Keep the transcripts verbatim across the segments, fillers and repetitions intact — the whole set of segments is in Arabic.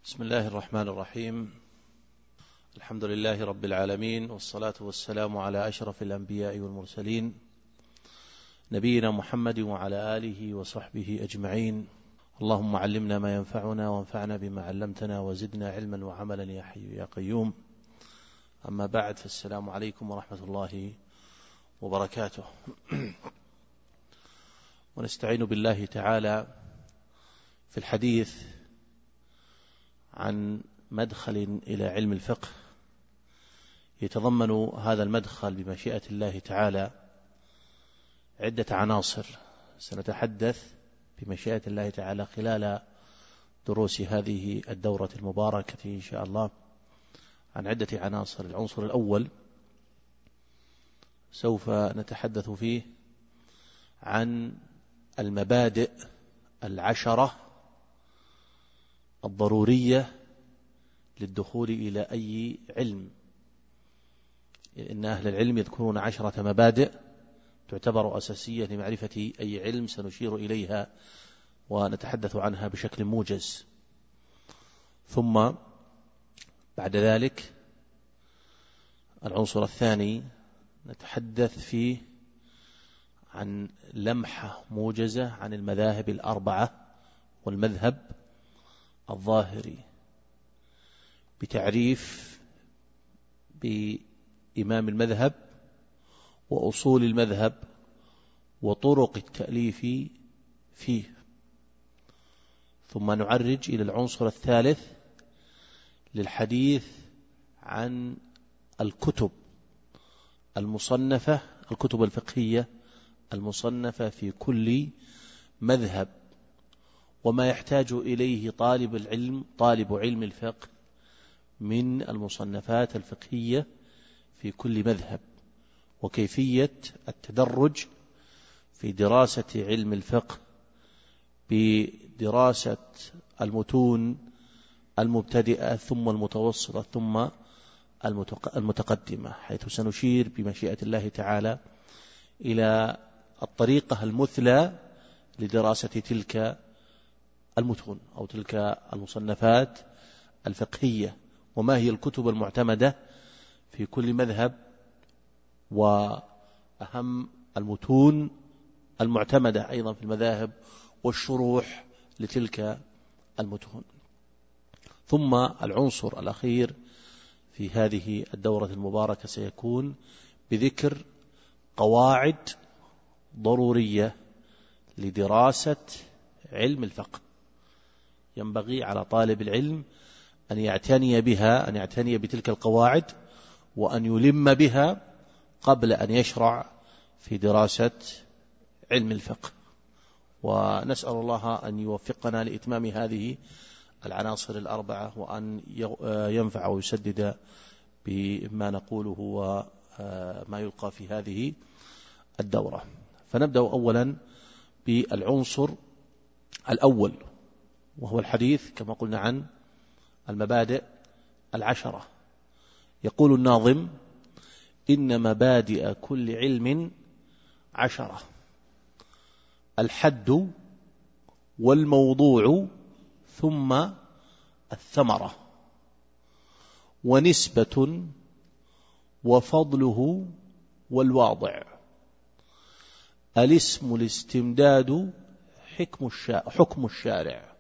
بسم الله الرحمن الرحيم. الحمد لله رب العالمين، والصلاة والسلام على أشرف الأنبياء والمرسلين، نبينا محمد وعلى آله وصحبه أجمعين. اللهم علمنا ما ينفعنا وانفعنا بما علمتنا وزدنا علما وعملا يا حي يا قيوم. أما بعد، فالسلام عليكم ورحمة الله وبركاته. ونستعين بالله تعالى في الحديث عن مدخل إلى علم الفقه، يتضمن هذا المدخل بمشيئة الله تعالى عدة عناصر. سنتحدث بمشيئة الله تعالى خلال دروس هذه الدورة المباركة إن شاء الله عن عدة عناصر. العنصر الأول سوف نتحدث فيه عن المبادئ العشرة الضرورية للدخول إلى أي علم. إن أهل العلم يذكرون عشرة مبادئ تعتبر أساسية لمعرفة أي علم، سنشير إليها ونتحدث عنها بشكل موجز. ثم بعد ذلك العنصر الثاني نتحدث فيه عن لمحة موجزة عن المذاهب الأربعة والمذهب الظاهري، بتعريف بإمام المذهب وأصول المذهب وطرق التأليف فيه. ثم نعرج إلى العنصر الثالث للحديث عن الكتب المصنفة، الكتب الفقهية المصنفة في كل مذهب، وما يحتاج إليه طالب العلم طالب علم الفقه من المصنفات الفقهية في كل مذهب، وكيفية التدرج في دراسة علم الفقه بدراسة المتون المبتدئة ثم المتوسطة ثم المتقدمة، حيث سنشير بمشيئة الله تعالى إلى الطريقة المثلى لدراسة تلك المتون أو تلك المصنفات الفقهية، وما هي الكتب المعتمدة في كل مذهب، وأهم المتون المعتمدة أيضا في المذاهب، والشروح لتلك المتون. ثم العنصر الأخير في هذه الدورة المباركة سيكون بذكر قواعد ضرورية لدراسة علم الفقه، ينبغي على طالب العلم أن يعتني بها، أن يعتني بتلك القواعد وأن يلم بها قبل أن يشرع في دراسة علم الفقه. ونسأل الله أن يوفقنا لإتمام هذه العناصر الأربعة، وأن ينفع ويسدد بما نقوله وما يلقى في هذه الدورة. فنبدأ أولا بالعنصر الأول، وهو الحديث كما قلنا عن المبادئ العشرة. يقول الناظم: إن مبادئ كل علم عشرة، الحد والموضوع ثم الثمرة، ونسبة وفضله والواضع، الاسم الاستمداد حكم الشارع،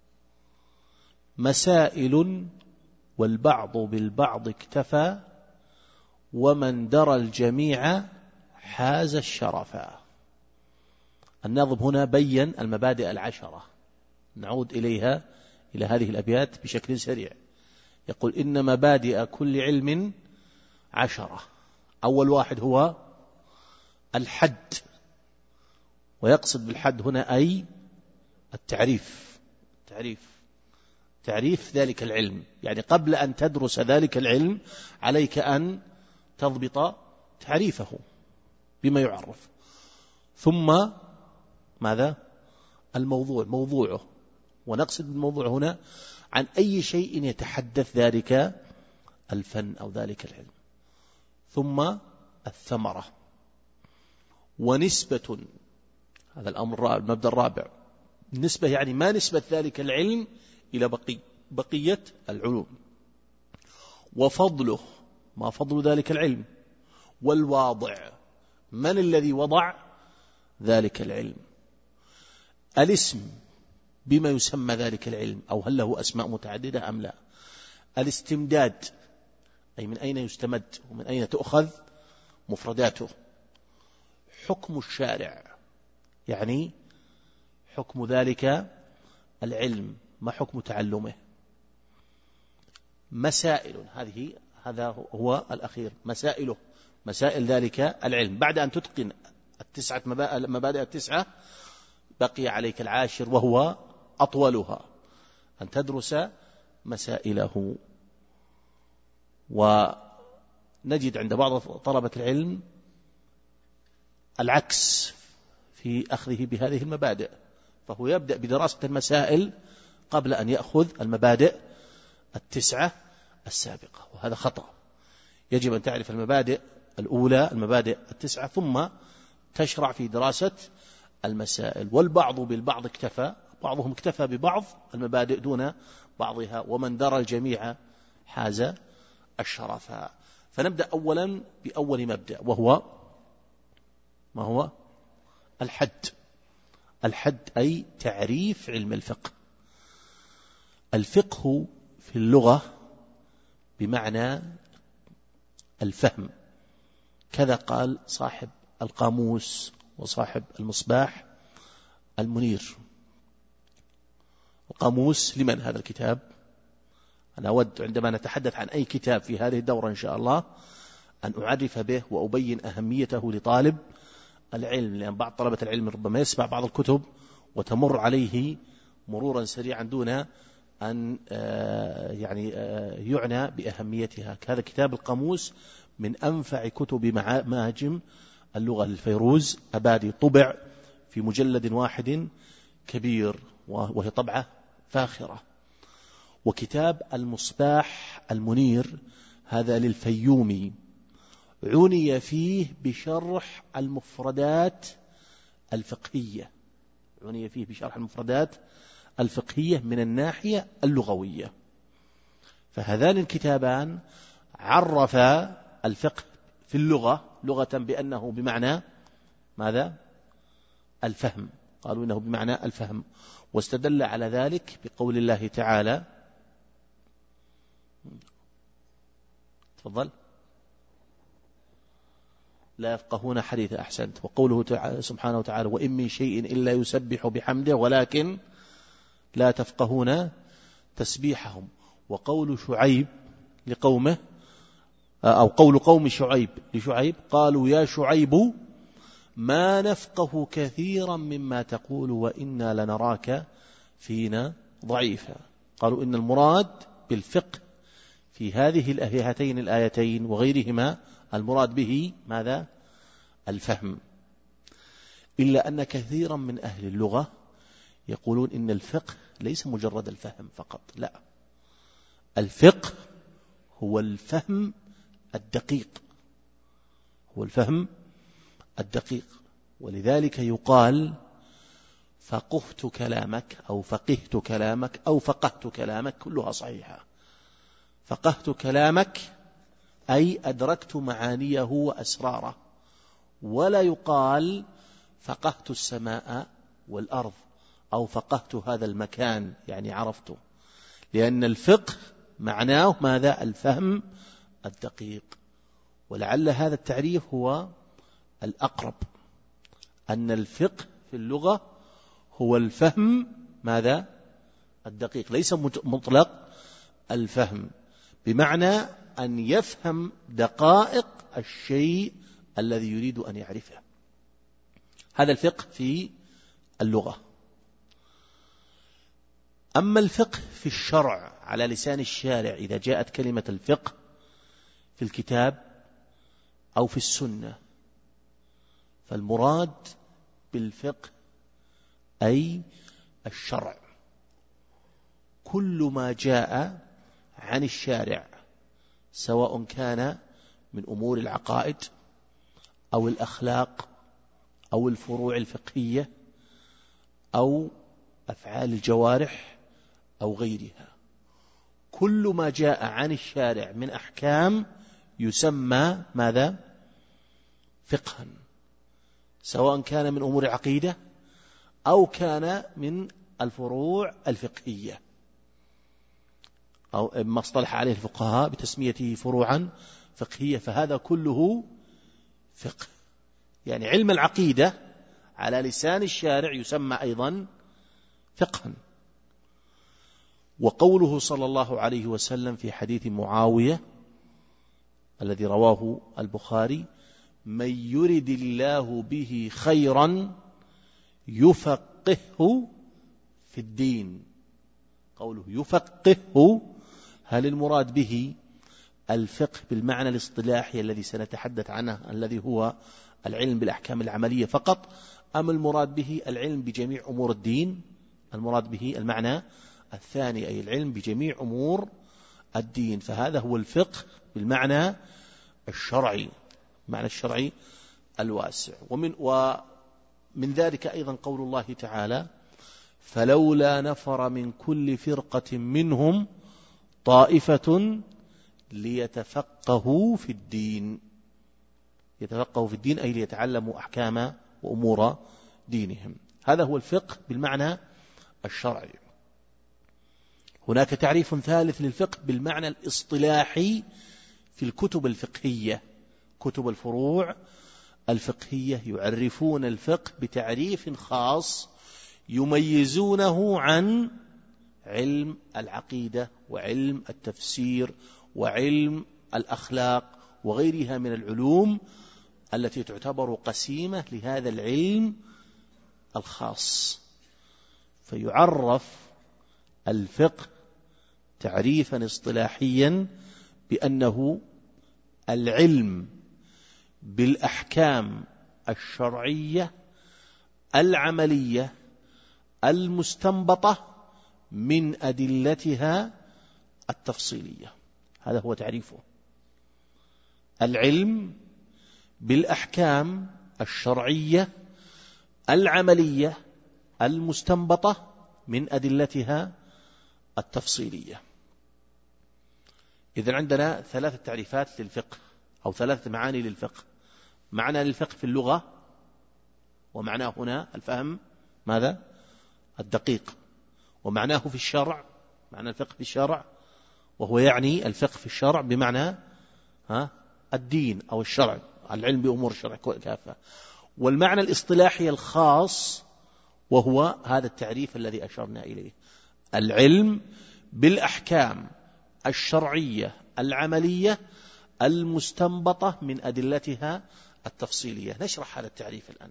مسائل والبعض بالبعض اكتفى، ومن درى الجميع حاز الشرفا. الناظم هنا بين المبادئ العشرة، نعود إليها إلى هذه الأبيات بشكل سريع. يقول: إن مبادئ كل علم عشرة. أول واحد هو الحد، ويقصد بالحد هنا أي التعريف، تعريف تعريف ذلك العلم، يعني قبل أن تدرس ذلك العلم عليك أن تضبط تعريفه بما يعرف. ثم ماذا؟ الموضوع، موضوعه، ونقصد بالموضوع هنا عن أي شيء يتحدث ذلك الفن أو ذلك العلم. ثم الثمرة، ونسبة، هذا الأمر المبدأ الرابع. النسبة يعني ما نسبة ذلك العلم إلى بقي بقية العلوم. وفضله، ما فضل ذلك العلم؟ والواضع، من الذي وضع ذلك العلم؟ الاسم، بما يسمى ذلك العلم، أو هل له أسماء متعددة أم لا؟ الاستمداد، أي من أين يستمد ومن أين تؤخذ مفرداته. حكم الشارع، يعني حكم ذلك العلم، ما حكم تعلمه. مسائل، هذه هذا هو الأخير، مسائله، مسائل ذلك العلم. بعد أن تتقن التسعة مبادئ التسعة بقي عليك العاشر وهو أطولها، أن تدرس مسائله. ونجد عند بعض طلبة العلم العكس في أخذه بهذه المبادئ، فهو يبدأ بدراسة المسائل قبل أن يأخذ المبادئ التسعة السابقة، وهذا خطأ. يجب أن تعرف المبادئ الأولى، المبادئ التسعة، ثم تشرع في دراسة المسائل. والبعض بالبعض اكتفى، بعضهم اكتفى ببعض المبادئ دون بعضها، ومن درى الجميع حاز الشرف. فنبدأ أولا بأول مبدأ، وهو ما هو؟ الحد. الحد أي تعريف علم الفقه. الفقه في اللغة بمعنى الفهم، كذا قال صاحب القاموس وصاحب المصباح المنير. القاموس لمن هذا الكتاب؟ أنا أود عندما نتحدث عن أي كتاب في هذه الدورة إن شاء الله أن أعرف به وأبين أهميته لطالب العلم، لأن بعض طلبة العلم ربما يسمع بعض الكتب وتمر عليه مرورا سريعا دون أن يعني يعنى بأهميتها. هذا كتاب القاموس من أنفع كتب معاجم اللغة للفيروز أبادي، طبع في مجلد واحد كبير، وهي طبعة فاخرة. وكتاب المصباح المنير هذا للفيومي، عني فيه بشرح المفردات الفقهية، عني فيه بشرح المفردات الفقهية من الناحية اللغوية. فهذان الكتابان عرف الفقه في اللغة لغة بأنه بمعنى ماذا؟ الفهم، قالوا إنه بمعنى الفهم. واستدل على ذلك بقول الله تعالى، تفضل، لا يفقهون حديث، أحسنت. وقوله سبحانه وتعالى وإن من شيء إلا يسبح بحمده ولكن لا تفقهون تسبيحهم. وقول شعيب لقومه، أو قول قوم شعيب لشعيب، قالوا يا شعيب ما نفقه كثيرا مما تقول وإنا لنراك فينا ضعيفا. قالوا إن المراد بالفقه في هذه هاتين الآيتين وغيرهما المراد به ماذا؟ الفهم. إلا أن كثيرا من أهل اللغة يقولون إن الفقه ليس مجرد الفهم فقط، لا، الفقه هو الفهم الدقيق، هو الفهم الدقيق. ولذلك يقال فقهت كلامك أو فقهت كلامك أو فقهت كلامك، كلها صحيحة. فقهت كلامك أي أدركت معانيه وأسراره، ولا يقال فقهت السماء والأرض أو فقهت هذا المكان يعني عرفته، لأن الفقه معناه ماذا؟ الفهم الدقيق. ولعل هذا التعريف هو الأقرب، أن الفقه في اللغة هو الفهم ماذا؟ الدقيق، ليس مطلق الفهم، بمعنى أن يفهم دقائق الشيء الذي يريد أن يعرفه. هذا الفقه في اللغة. أما الفقه في الشرع على لسان الشارع، إذا جاءت كلمة الفقه في الكتاب أو في السنة، فالمراد بالفقه أي الشرع، كل ما جاء عن الشارع، سواء كان من أمور العقائد أو الأخلاق أو الفروع الفقهية أو أفعال الجوارح أو غيرها، كل ما جاء عن الشارع من أحكام يسمى ماذا؟ فقها، سواء كان من أمور عقيدة أو كان من الفروع الفقهية، أو ما اصطلح عليه الفقهاء بتسميته فروعا فقهية، فهذا كله فقه. يعني علم العقيدة على لسان الشارع يسمى أيضا فقها. وقوله صلى الله عليه وسلم في حديث معاوية الذي رواه البخاري: من يرد الله به خيرا يفقهه في الدين. قوله يفقهه، هل المراد به الفقه بالمعنى الاصطلاحي الذي سنتحدث عنه الذي هو العلم بالأحكام العملية فقط، أم المراد به العلم بجميع أمور الدين؟ المراد به المعنى الثاني، أي العلم بجميع أمور الدين، فهذا هو الفقه بالمعنى الشرعي، معنى الشرعي الواسع. ومن, ومن ذلك أيضا قول الله تعالى: فلولا نفر من كل فرقة منهم طائفة ليتفقهوا في الدين. يتفقهوا في الدين أي ليتعلموا أحكام وأمور دينهم. هذا هو الفقه بالمعنى الشرعي. هناك تعريف ثالث للفقه بالمعنى الاصطلاحي في الكتب الفقهية، كتب الفروع الفقهية يعرفون الفقه بتعريف خاص يميزونه عن علم العقيدة وعلم التفسير وعلم الأخلاق وغيرها من العلوم التي تعتبر قسيمة لهذا العلم الخاص. فيعرف الفقه تعريفا اصطلاحيا بأنه العلم بالأحكام الشرعية العملية المستنبطة من أدلتها التفصيلية. هذا هو تعريفه: العلم بالأحكام الشرعية العملية المستنبطة من أدلتها التفصيلية. إذن عندنا ثلاثة تعريفات للفقه أو ثلاثة معاني للفقه. معنى للفقه في اللغة، ومعناه هنا الفهم ماذا؟ الدقيق. ومعناه في الشرع، معنى الفقه في الشرع، وهو يعني الفقه في الشرع بمعنى ها الدين أو الشرع، العلم بأمور الشرع كافة. والمعنى الاصطلاحي الخاص وهو هذا التعريف الذي أشرنا إليه: العلم بالأحكام الشرعية العملية المستنبطة من أدلتها التفصيلية. نشرح هذا التعريف الآن.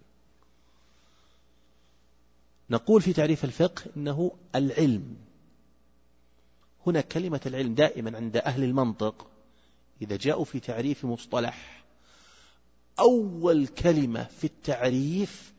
نقول في تعريف الفقه إنه العلم. هنا كلمة العلم دائما عند أهل المنطق إذا جاءوا في تعريف مصطلح، أول كلمة في التعريف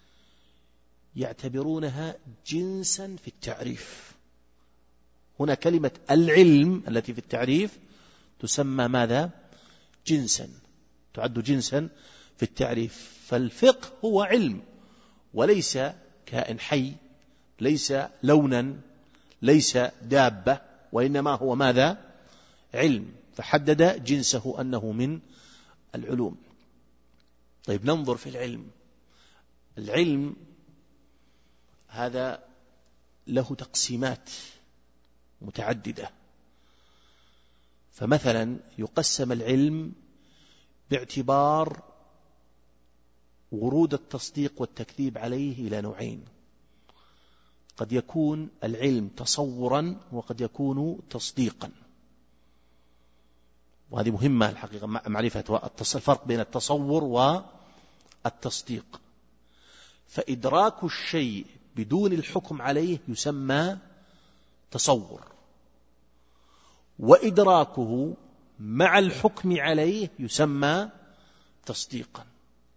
يعتبرونها جنسا في التعريف. هنا كلمة العلم التي في التعريف تسمى ماذا؟ جنسا، تعد جنسا في التعريف. فالفقه هو علم وليس كائن حي، ليس لونا، ليس دابة، وإنما هو ماذا؟ علم. فحدد جنسه أنه من العلوم. طيب ننظر في العلم. العلم هذا له تقسيمات متعددة. فمثلا يقسم العلم باعتبار ورود التصديق والتكذيب عليه إلى نوعين: قد يكون العلم تصورا وقد يكون تصديقا. وهذه مهمة الحقيقة معرفة الفرق بين التصور والتصديق. فإدراك الشيء بدون الحكم عليه يسمى تصور، وإدراكه مع الحكم عليه يسمى تصديقا.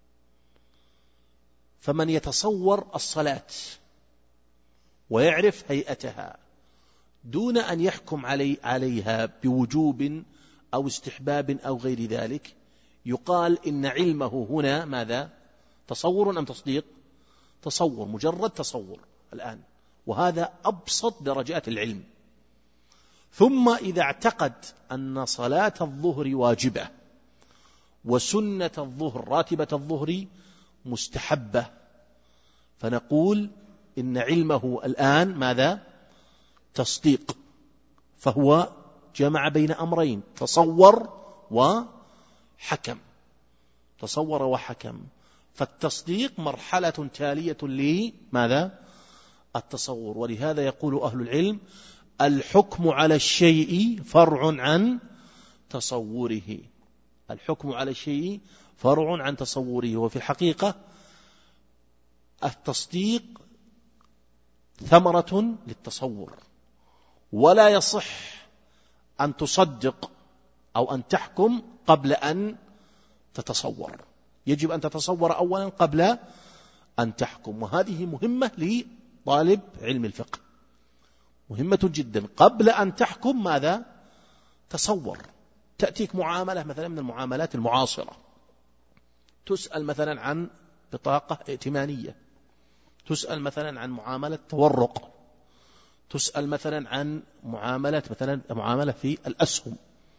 فمن يتصور الصلاة ويعرف هيئتها دون أن يحكم علي عليها بوجوب أو استحباب أو غير ذلك، يقال إن علمه هنا ماذا؟ تصور أم تصديق؟ تصور، مجرد تصور الآن. وهذا أبسط درجات العلم. ثم إذا اعتقد أن صلاة الظهر واجبة وسنة الظهر راتبة الظهر مستحبة، فنقول إن علمه الآن ماذا؟ تصديق، فهو جمع بين أمرين، تصور وحكم، تصور وحكم. فالتصديق مرحلة تالية لماذا؟ التصور. ولهذا يقول أهل العلم: الحكم على الشيء فرع عن تصوره، الحكم على الشيء فرع عن تصوره. وفي الحقيقة التصديق ثمرة للتصور، ولا يصح أن تصدق أو أن تحكم قبل أن تتصور، يجب أن تتصور أولا قبل أن تحكم. وهذه مهمة لطالب علم الفقه، مهمة جدا. قبل أن تحكم ماذا؟ تصور. تأتيك معاملة مثلا من المعاملات المعاصرة، تسأل مثلا عن بطاقة ائتمانية، تسأل مثلا عن معاملة تورق، تسأل مثلا عن معاملة مثلا معاملة في الأسهم.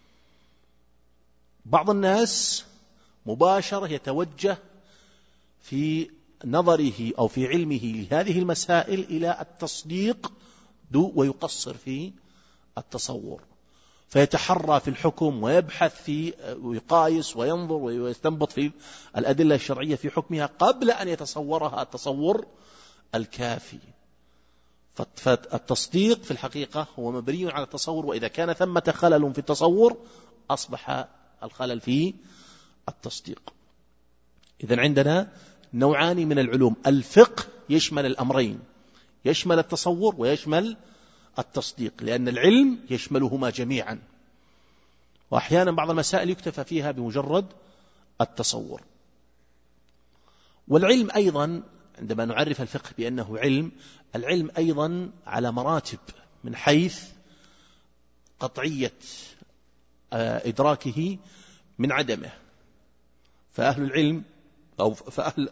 بعض الناس مباشرة يتوجه في نظره أو في علمه لهذه المسائل إلى التصديق ويقصر في التصور، فيتحرى في الحكم ويبحث في ويقايس وينظر ويستنبط في الأدلة الشرعية في حكمها قبل أن يتصورها التصور الكافي. فالتصديق في الحقيقة هو مبني على التصور، وإذا كان ثمة خلل في التصور أصبح الخلل في التصديق. إذن عندنا نوعان من العلوم: الفقه يشمل الأمرين، يشمل التصور ويشمل التصديق، لأن العلم يشملهما جميعا، وأحيانا بعض المسائل يكتفى فيها بمجرد التصور. والعلم أيضا عندما نعرف الفقه بأنه علم، العلم أيضا على مراتب من حيث قطعية إدراكه من عدمه. فأهل العلم أو فأهل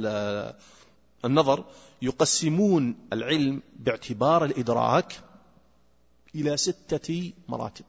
النظر يقسمون العلم باعتبار الإدراك إلى ستة مراتب،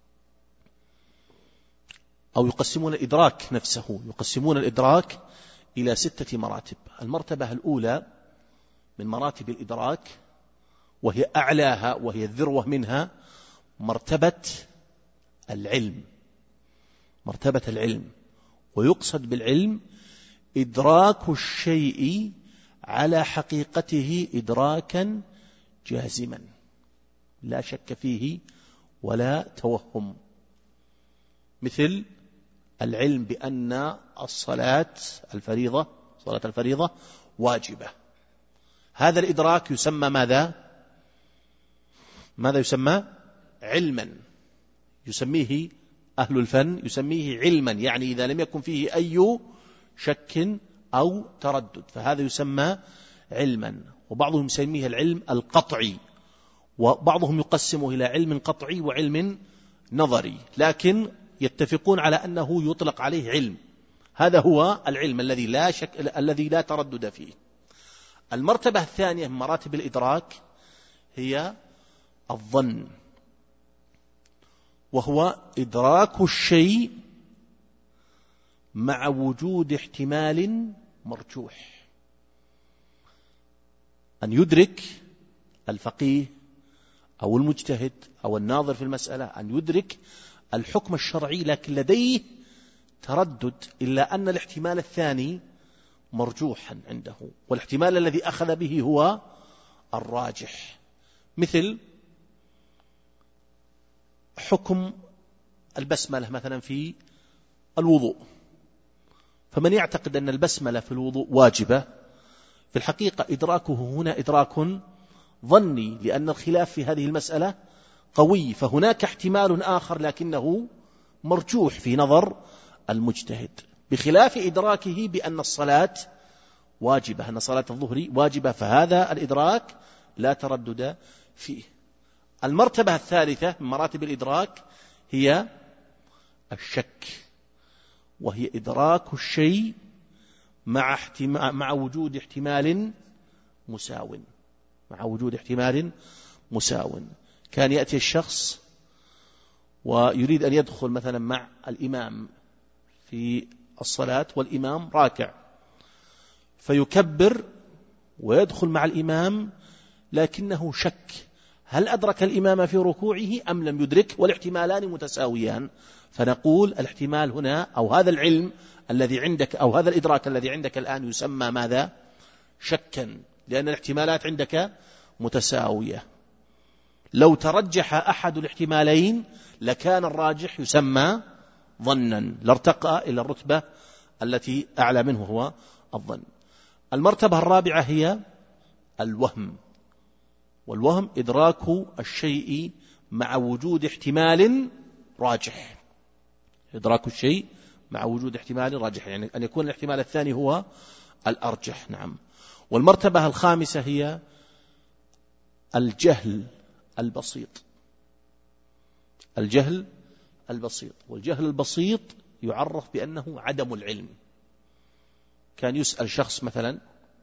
أو يقسمون الإدراك نفسه يقسمون الإدراك إلى ستة مراتب. المرتبة الأولى من مراتب الإدراك، وهي أعلاها وهي الذروة منها، مرتبة العلم، مرتبة العلم. ويقصد بالعلم إدراك الشيء على حقيقته إدراكا جازما لا شك فيه ولا توهم، مثل العلم بأن الصلاة الفريضة صلاة الفريضة واجبة. هذا الإدراك يسمى ماذا؟ ماذا يسمى؟ علما. يسميه أهل الفن يسميه علما، يعني إذا لم يكن فيه أي شك أو تردد فهذا يسمى علما. وبعضهم يسميه العلم القطعي، وبعضهم يقسمه إلى علم قطعي وعلم نظري، لكن يتفقون على أنه يطلق عليه علم. هذا هو العلم الذي لا شك الذي لا تردد فيه. المرتبة الثانية من مراتب الإدراك هي الظن، وهو إدراك الشيء مع وجود احتمال مرجوح. أن يدرك الفقيه أو المجتهد أو الناظر في المسألة أن يدرك الحكم الشرعي لكن لديه تردد، إلا أن الاحتمال الثاني مرجوحا عنده، والاحتمال الذي أخذ به هو الراجح. مثل حكم البسملة مثلا في الوضوء، فمن يعتقد أن البسملة في الوضوء واجبة في الحقيقة إدراكه هنا إدراك ظني، لأن الخلاف في هذه المسألة قوي، فهناك احتمال آخر لكنه مرجوح في نظر المجتهد، بخلاف إدراكه بأن الصلاة واجبة، أن صلاة الظهر واجبة، فهذا الإدراك لا تردد فيه. المرتبة الثالثة من مراتب الإدراك هي الشك، وهي إدراك الشيء مع, احتمال مع وجود احتمال مساو مع وجود احتمال مساو. كان يأتي الشخص ويريد أن يدخل مثلا مع الإمام في الصلاة والإمام راكع، فيكبر ويدخل مع الإمام لكنه شك هل أدرك الإمام في ركوعه أم لم يدرك، والاحتمالان متساويان. فنقول الاحتمال هنا أو هذا العلم الذي عندك أو هذا الإدراك الذي عندك الآن يسمى ماذا؟ شكا، لأن الاحتمالات عندك متساوية. لو ترجح أحد الاحتمالين لكان الراجح يسمى ظنا، لارتقى إلى الرتبة التي أعلى منه هو الظن. المرتبة الرابعة هي الوهم، والوهم إدراك الشيء مع وجود احتمال راجح، إدراك الشيء مع وجود احتمال راجح، يعني أن يكون الاحتمال الثاني هو الأرجح. نعم. والمرتبة الخامسة هي الجهل البسيط، الجهل البسيط. والجهل البسيط يعرف بأنه عدم العلم. كان يسأل شخص مثلا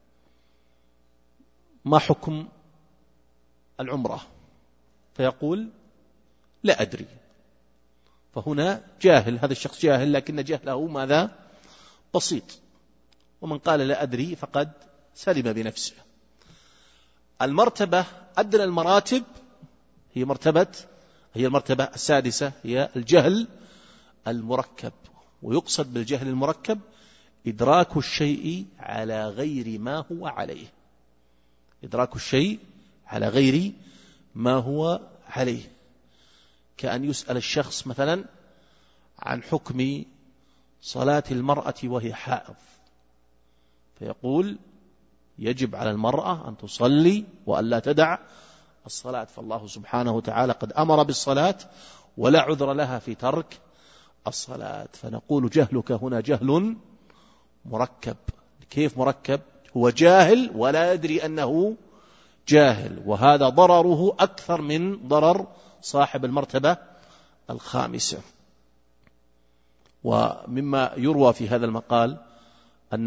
ما حكم العمرة، فيقول لا أدري، فهنا جاهل، هذا الشخص جاهل لكن جهله ماذا؟ بسيط. ومن قال لا أدري فقد سلم بنفسه. المرتبة أدنى المراتب هي مرتبة هي المرتبة السادسة، هي الجهل المركب. ويقصد بالجهل المركب إدراك الشيء على غير ما هو عليه، إدراك الشيء على غير ما هو عليه. كأن يسأل الشخص مثلا عن حكم صلاة المرأة وهي حائض، فيقول يجب على المرأة أن تصلي وأن لا تدع الصلاة، فالله سبحانه وتعالى قد أمر بالصلاة ولا عذر لها في ترك الصلاة. فنقول جهلك هنا جهل مركب. كيف مركب؟ هو جاهل ولا يدري أنه جاهل، وهذا ضرره أكثر من ضرر صاحب المرتبة الخامسة. ومما يروى في هذا المقال أن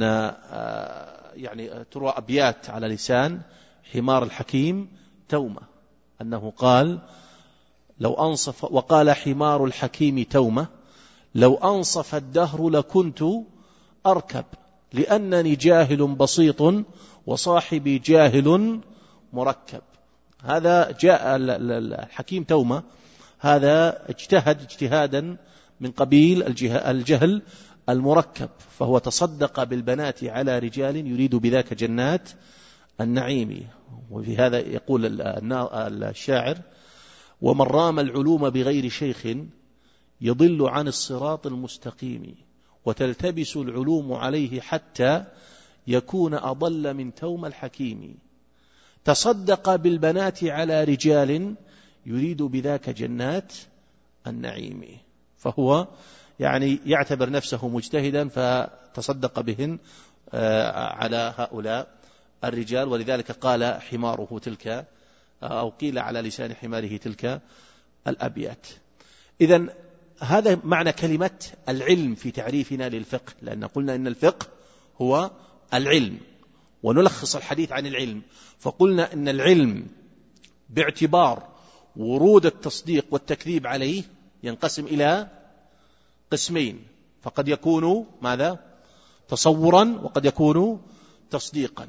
يعني تروى أبيات على لسان حمار الحكيم تومة، أنه قال لو أنصف، وقال حمار الحكيم تومة لو أنصف الدهر لكنت أركب، لأنني جاهل بسيط وصاحبي جاهل مركب. هذا جاء الحكيم تومة، هذا اجتهد اجتهادا من قبيل الجهل المركب، فهو تصدق بالبنات على رجال يريد بذاك جنات النعيم. وفي هذا يقول الشاعر ومن رام العلوم بغير شيخ يضل عن الصراط المستقيم، وتلتبس العلوم عليه حتى يكون أضل من توم الحكيم. تصدق بالبنات على رجال يريد بذاك جنات النعيم. فهو يعني يعتبر نفسه مجتهدا فتصدق بهن على هؤلاء الرجال، ولذلك قال حماره تلك، أو قيل على لسان حماره تلك الأبيات. إذن هذا معنى كلمة العلم في تعريفنا للفقه، لأن قلنا إن الفقه هو العلم، ونلخص الحديث عن العلم فقلنا إن العلم باعتبار ورود التصديق والتكذيب عليه ينقسم إلى قسمين، فقد يكون ماذا؟ تصورا، وقد يكون تصديقا.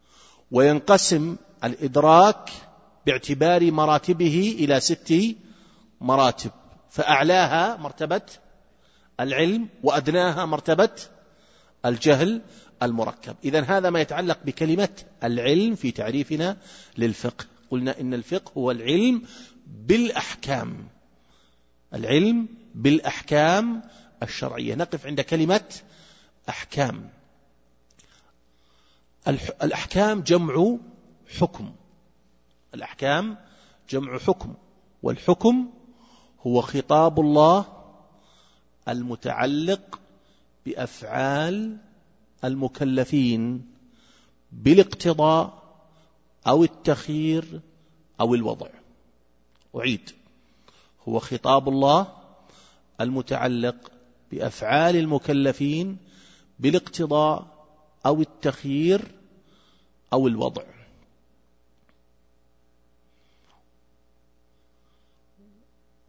وينقسم الإدراك باعتبار مراتبه إلى ست مراتب، فأعلاها مرتبة العلم وأدناها مرتبة الجهل المركب. إذن هذا ما يتعلق بكلمة العلم في تعريفنا للفقه. قلنا إن الفقه هو العلم بالأحكام، العلم بالأحكام الشرعية. نقف عند كلمة أحكام. الأحكام جمع حكم، الأحكام جمع حكم، والحكم هو خطاب الله المتعلق بأفعال المكلفين بالاقتضاء أو التخيير أو الوضع. أعيد، هو خطاب الله المتعلق بأفعال المكلفين بالاقتضاء أو التخيير أو الوضع.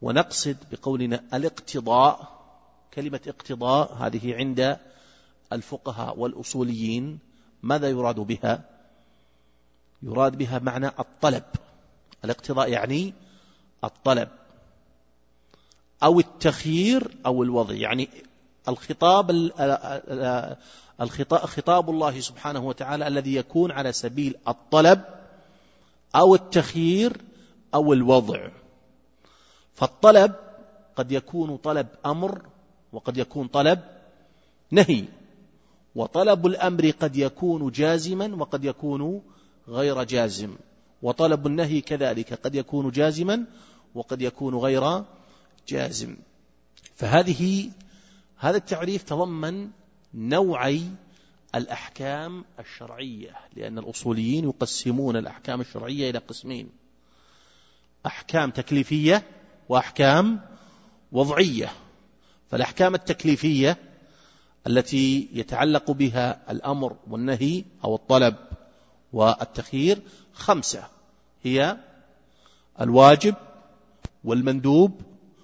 ونقصد بقولنا الاقتضاء، كلمة اقتضاء هذه عند الفقهاء والأصوليين ماذا يراد بها؟ يراد بها معنى الطلب. الاقتضاء يعني الطلب أو التخيير أو الوضع، يعني الخطاب الخطاب خطاب الله سبحانه وتعالى الذي يكون على سبيل الطلب أو التخيير أو الوضع. فالطلب قد يكون طلب أمر وقد يكون طلب نهي، وطلب الأمر قد يكون جازما وقد يكون غير جازم، وطلب النهي كذلك قد يكون جازما وقد يكون غير جازم. فهذه هذا التعريف تضمن نوعي الأحكام الشرعية، لأن الأصوليين يقسمون الأحكام الشرعية إلى قسمين: أحكام تكليفية وأحكام وضعية. فالأحكام التكليفية التي يتعلق بها الأمر والنهي أو الطلب والتخيير خمسة، هي الواجب والمندوب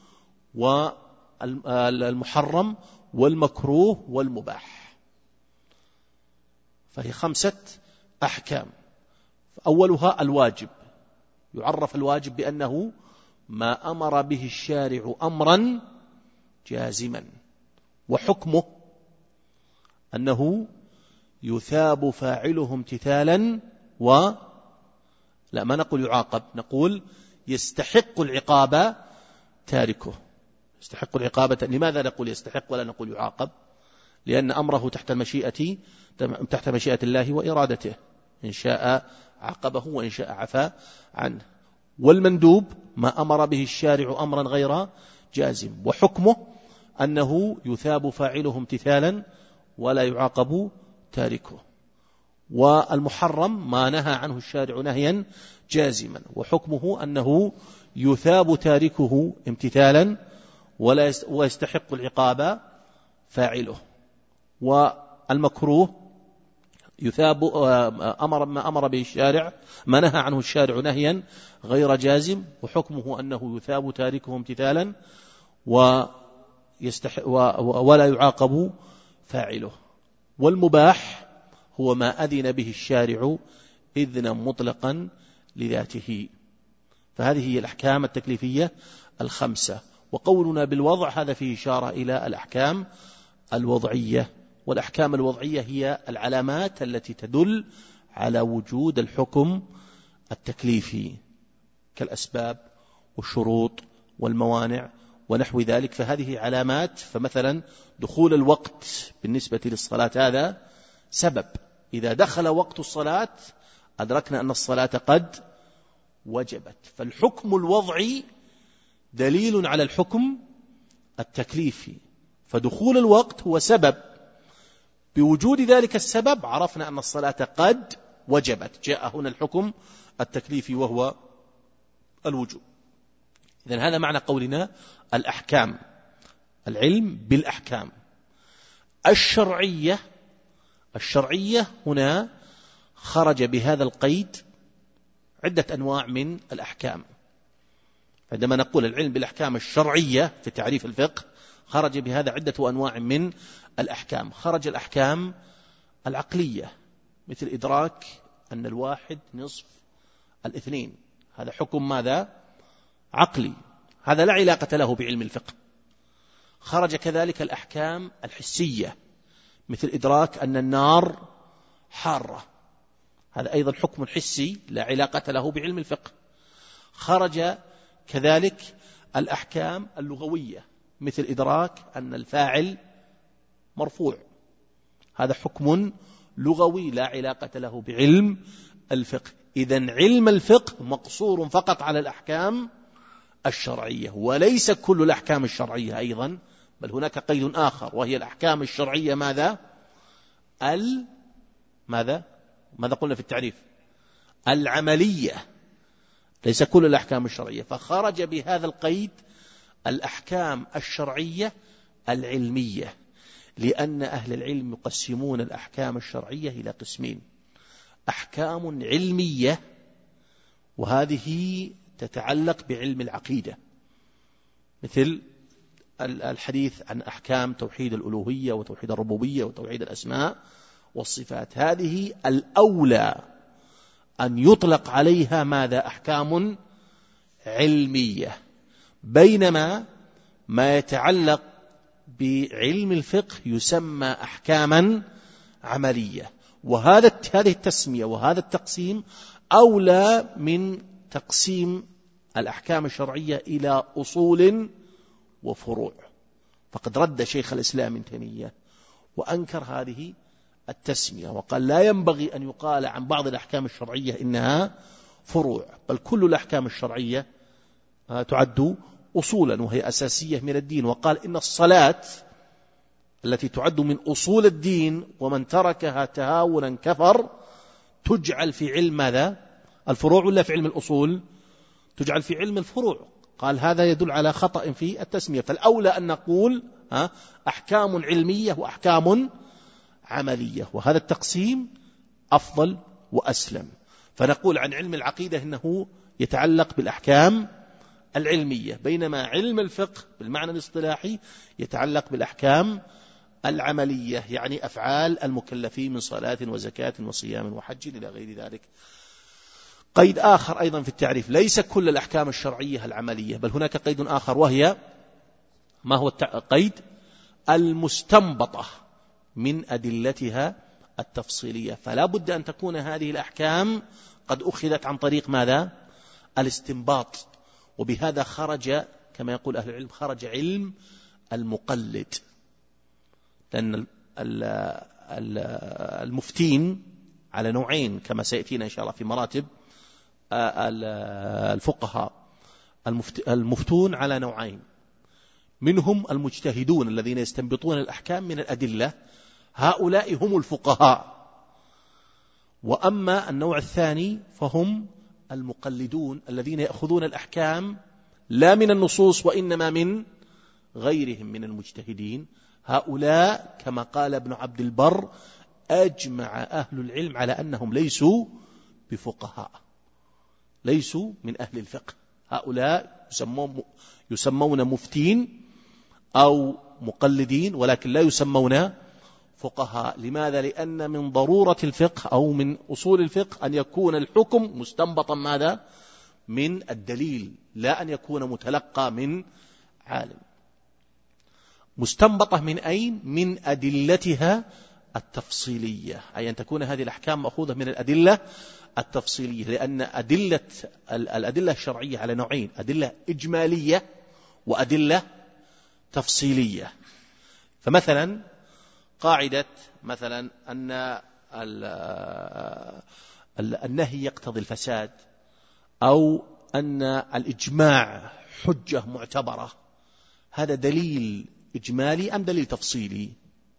والمحرم والمكروه والمباح. فهي خمسة أحكام. أولها الواجب. يعرف الواجب بأنه ما أمر به الشارع أمرا جازما، وحكمه أنه يثاب فاعله امتثالا و لا ما نقول يعاقب، نقول يستحق العقاب تاركه. يستحق العقابة. لماذا نقول يستحق ولا نقول يعاقب؟ لأن أمره تحت المشيئة تحت مشيئة الله وإرادته، إن شاء عاقبه وإن شاء عفا عنه. والمندوب ما أمر به الشارع أمرا غير جازم، وحكمه أنه يثاب فاعله امتثالا ولا يعاقب تاركه. والمحرم ما نهى عنه الشارع نهيا جازما، وحكمه أنه يثاب تاركه امتثالا ولا ويستحق العقاب فاعله. والمكروه يثاب أمر ما أمر به الشارع ما نهى عنه الشارع نهيا غير جازم، وحكمه أنه يثاب تاركه امتثالا ويستحق ولا يعاقب فاعله. والمباح هو ما أذن به الشارع إذنا مطلقا لذاته. فهذه هي الأحكام التكليفية الخمسة. وقولنا بالوضع هذا فيه إشارة إلى الأحكام الوضعية. والأحكام الوضعية هي العلامات التي تدل على وجود الحكم التكليفي، كالأسباب والشروط والموانع ونحو ذلك. فهذه علامات. فمثلا دخول الوقت بالنسبة للصلاة هذا سبب. إذا دخل وقت الصلاة أدركنا أن الصلاة قد وجبت. فالحكم الوضعي دليل على الحكم التكليفي. فدخول الوقت هو سبب، بوجود ذلك السبب عرفنا أن الصلاة قد وجبت. جاء هنا الحكم التكليفي وهو الوجوب. إذن هذا معنى قولنا الأحكام، العلم بالأحكام الشرعية. الشرعية هنا خرج بهذا القيد عدة أنواع من الأحكام. عندما نقول العلم بالأحكام الشرعية في تعريف الفقه خرج بهذا عدة أنواع من الأحكام. خرج الأحكام العقلية مثل إدراك أن الواحد نصف الاثنين، هذا حكم ماذا؟ عقلي، هذا لا علاقة له بعلم الفقه. خرج كذلك الأحكام الحسية مثل إدراك أن النار حارة، هذا أيضا حكم حسي لا علاقة له بعلم الفقه. خرج كذلك الأحكام اللغوية مثل إدراك أن الفاعل مرفوع، هذا حكم لغوي لا علاقة له بعلم الفقه. إذن علم الفقه مقصور فقط على الأحكام الشرعية، وليس كل الأحكام الشرعية أيضا، بل هناك قيد آخر وهي الأحكام الشرعية ماذا؟ ال ماذا؟ ماذا قلنا في التعريف؟ العملية، ليس كل الأحكام الشرعية. فخرج بهذا القيد الأحكام الشرعية العلمية، لأن أهل العلم يقسمون الأحكام الشرعية إلى قسمين: أحكام علمية، وهذه تتعلق بعلم العقيدة، مثل الحديث عن أحكام توحيد الألوهية وتوحيد الربوبية وتوحيد الأسماء والصفات، هذه الأولى أن يطلق عليها ماذا؟ أحكام علمية، بينما ما يتعلق بعلم الفقه يسمى أحكاما عملية. وهذا هذه التسمية وهذا التقسيم أولى من تقسيم الأحكام الشرعية إلى أصول وفروع. فقد رد شيخ الإسلام ابن تيمية وأنكر هذه التسمية وقال لا ينبغي أن يقال عن بعض الأحكام الشرعية إنها فروع، بل كل الأحكام الشرعية تعد أصولا وهي أساسية من الدين. وقال إن الصلاة التي تعد من أصول الدين ومن تركها تهاونا كفر تجعل في علم ماذا؟ الفروع، ولا في علم الأصول؟ تجعل في علم الفروع. قال هذا يدل على خطأ في التسمية، فالأولى أن نقول أحكام علمية وأحكام عملية، وهذا التقسيم أفضل وأسلم. فنقول عن علم العقيدة إنه يتعلق بالأحكام العلمية، بينما علم الفقه بالمعنى الاصطلاحي يتعلق بالأحكام العملية، يعني أفعال المكلفين من صلاة وزكاة وصيام وحج إلى غير ذلك. قيد آخر أيضا في التعريف: ليس كل الأحكام الشرعية العملية، بل هناك قيد آخر، وهي ما هو القيد؟ المستنبطة من أدلتها التفصيلية. فلا بد أن تكون هذه الأحكام قد أخذت عن طريق ماذا؟ الاستنباط. وبهذا خرج كما يقول أهل العلم خرج علم المقلد، لأن المفتين على نوعين كما سيأتينا إن شاء الله في مراتب الفقهاء. المفتون على نوعين: منهم المجتهدون الذين يستنبطون الأحكام من الأدلة، هؤلاء هم الفقهاء. وأما النوع الثاني فهم المقلدون الذين يأخذون الأحكام لا من النصوص وإنما من غيرهم من المجتهدين. هؤلاء كما قال ابن عبد البر أجمع أهل العلم على أنهم ليسوا بفقهاء، ليسوا من أهل الفقه. هؤلاء يسمون, يسمون مفتين أو مقلدين، ولكن لا يسمون فقهاء. لماذا؟ لأن من ضرورة الفقه أو من أصول الفقه أن يكون الحكم مستنبطا ماذا؟ من الدليل، لا أن يكون متلقى من عالم. مستنبطة من أين؟ من أدلتها التفصيلية، أي أن تكون هذه الأحكام مأخوذة من الأدلة التفصيلية، لأن أدلة الأدلة الشرعية على نوعين: أدلة إجمالية وأدلة تفصيلية. فمثلا قاعدة مثلا أن النهي يقتضي الفساد، أو أن الإجماع حجة معتبرة، هذا دليل إجمالي أم دليل تفصيلي؟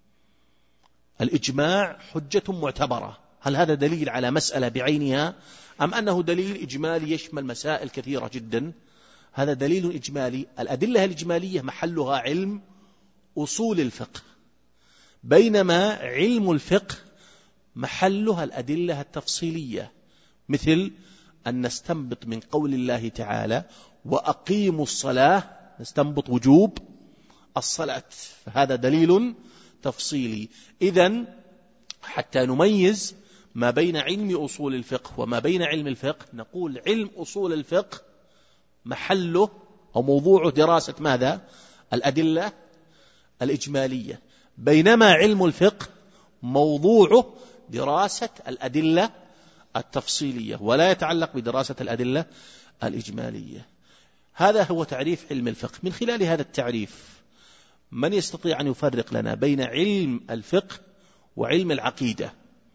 الإجماع حجة معتبرة، هل هذا دليل على مسألة بعينها أم أنه دليل إجمالي يشمل مسائل كثيرة جدا؟ هذا دليل إجمالي. الأدلة الإجمالية محلها علم أصول الفقه، بينما علم الفقه محلها الأدلة التفصيلية، مثل أن نستنبط من قول الله تعالى وأقيموا الصلاة، نستنبط وجوب الصلاة، فهذا دليل تفصيلي. إذن حتى نميز ما بين علم أصول الفقه وما بين علم الفقه، نقول علم أصول الفقه محله أو موضوعه دراسة ماذا؟ الأدلة الإجمالية، بينما علم الفقه موضوعه دراسة الأدلة التفصيلية ولا يتعلق بدراسة الأدلة الإجمالية. هذا هو تعريف علم الفقه. من خلال هذا التعريف من يستطيع أن يفرق لنا بين علم الفقه وعلم العقيدة؟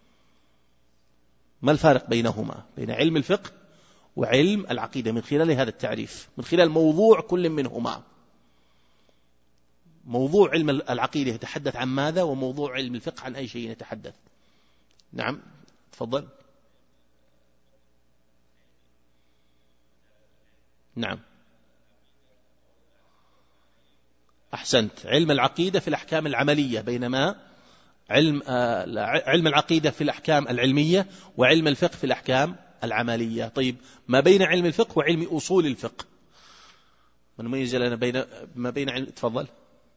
ما الفارق بينهما، بين علم الفقه وعلم العقيدة، من خلال هذا التعريف، من خلال موضوع كل منهما؟ موضوع علم العقيدة يتحدث عن ماذا، وموضوع علم الفقه عن أي شيء يتحدث؟ نعم تفضل. نعم أحسنت، علم العقيدة في الأحكام العملية، بينما علم آه علم العقيدة في الأحكام العلمية، وعلم الفقه في الأحكام العملية. طيب ما بين علم الفقه وعلم أصول الفقه؟ من ميز لنا بين ما بين علم. تفضل.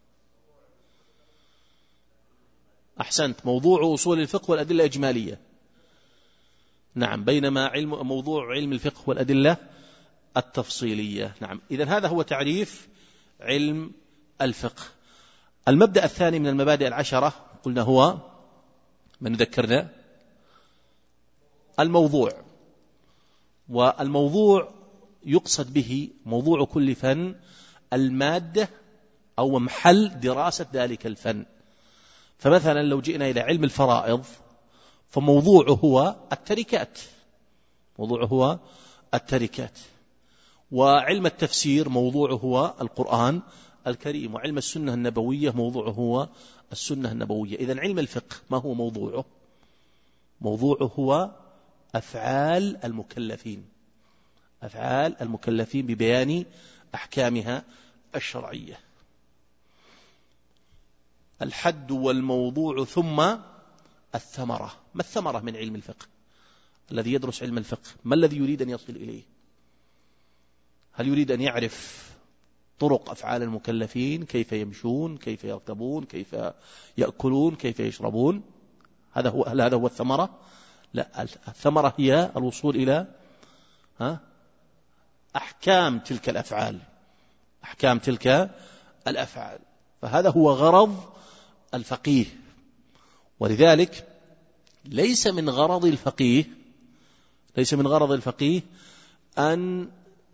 أحسنت، موضوع أصول الفقه والأدلة الإجمالية. نعم، بينما علم موضوع علم الفقه والأدلة التفصيلية. نعم، إذن هذا هو تعريف علم الفقه. المبدأ الثاني من المبادئ العشرة قلنا هو من ذكرنا الموضوع. والموضوع يقصد به موضوع كل فن المادة أو محل دراسة ذلك الفن. فمثلا لو جئنا إلى علم الفرائض فموضوعه هو التركات، موضوعه هو التركات. وعلم التفسير موضوعه هو القرآن الكريم. وعلم السنة النبوية موضوعه هو السنة النبوية. إذن علم الفقه ما هو موضوعه؟ موضوعه هو أفعال المكلفين، أفعال المكلفين ببيان أحكامها الشرعية. الحد والموضوع ثم الثمرة. ما الثمرة من علم الفقه؟ الذي يدرس علم الفقه ما الذي يريد أن يصل إليه؟ هل يريد أن يعرف طرق أفعال المكلفين، كيف يمشون، كيف يركبون، كيف يأكلون، كيف يشربون؟ هذا هو هل هذا هو الثمرة؟ لا، الثمرة هي الوصول إلى ها أحكام تلك الأفعال، أحكام تلك الأفعال. فهذا هو غرض الفقيه. ولذلك ليس من غرض الفقيه ليس من غرض الفقيه أن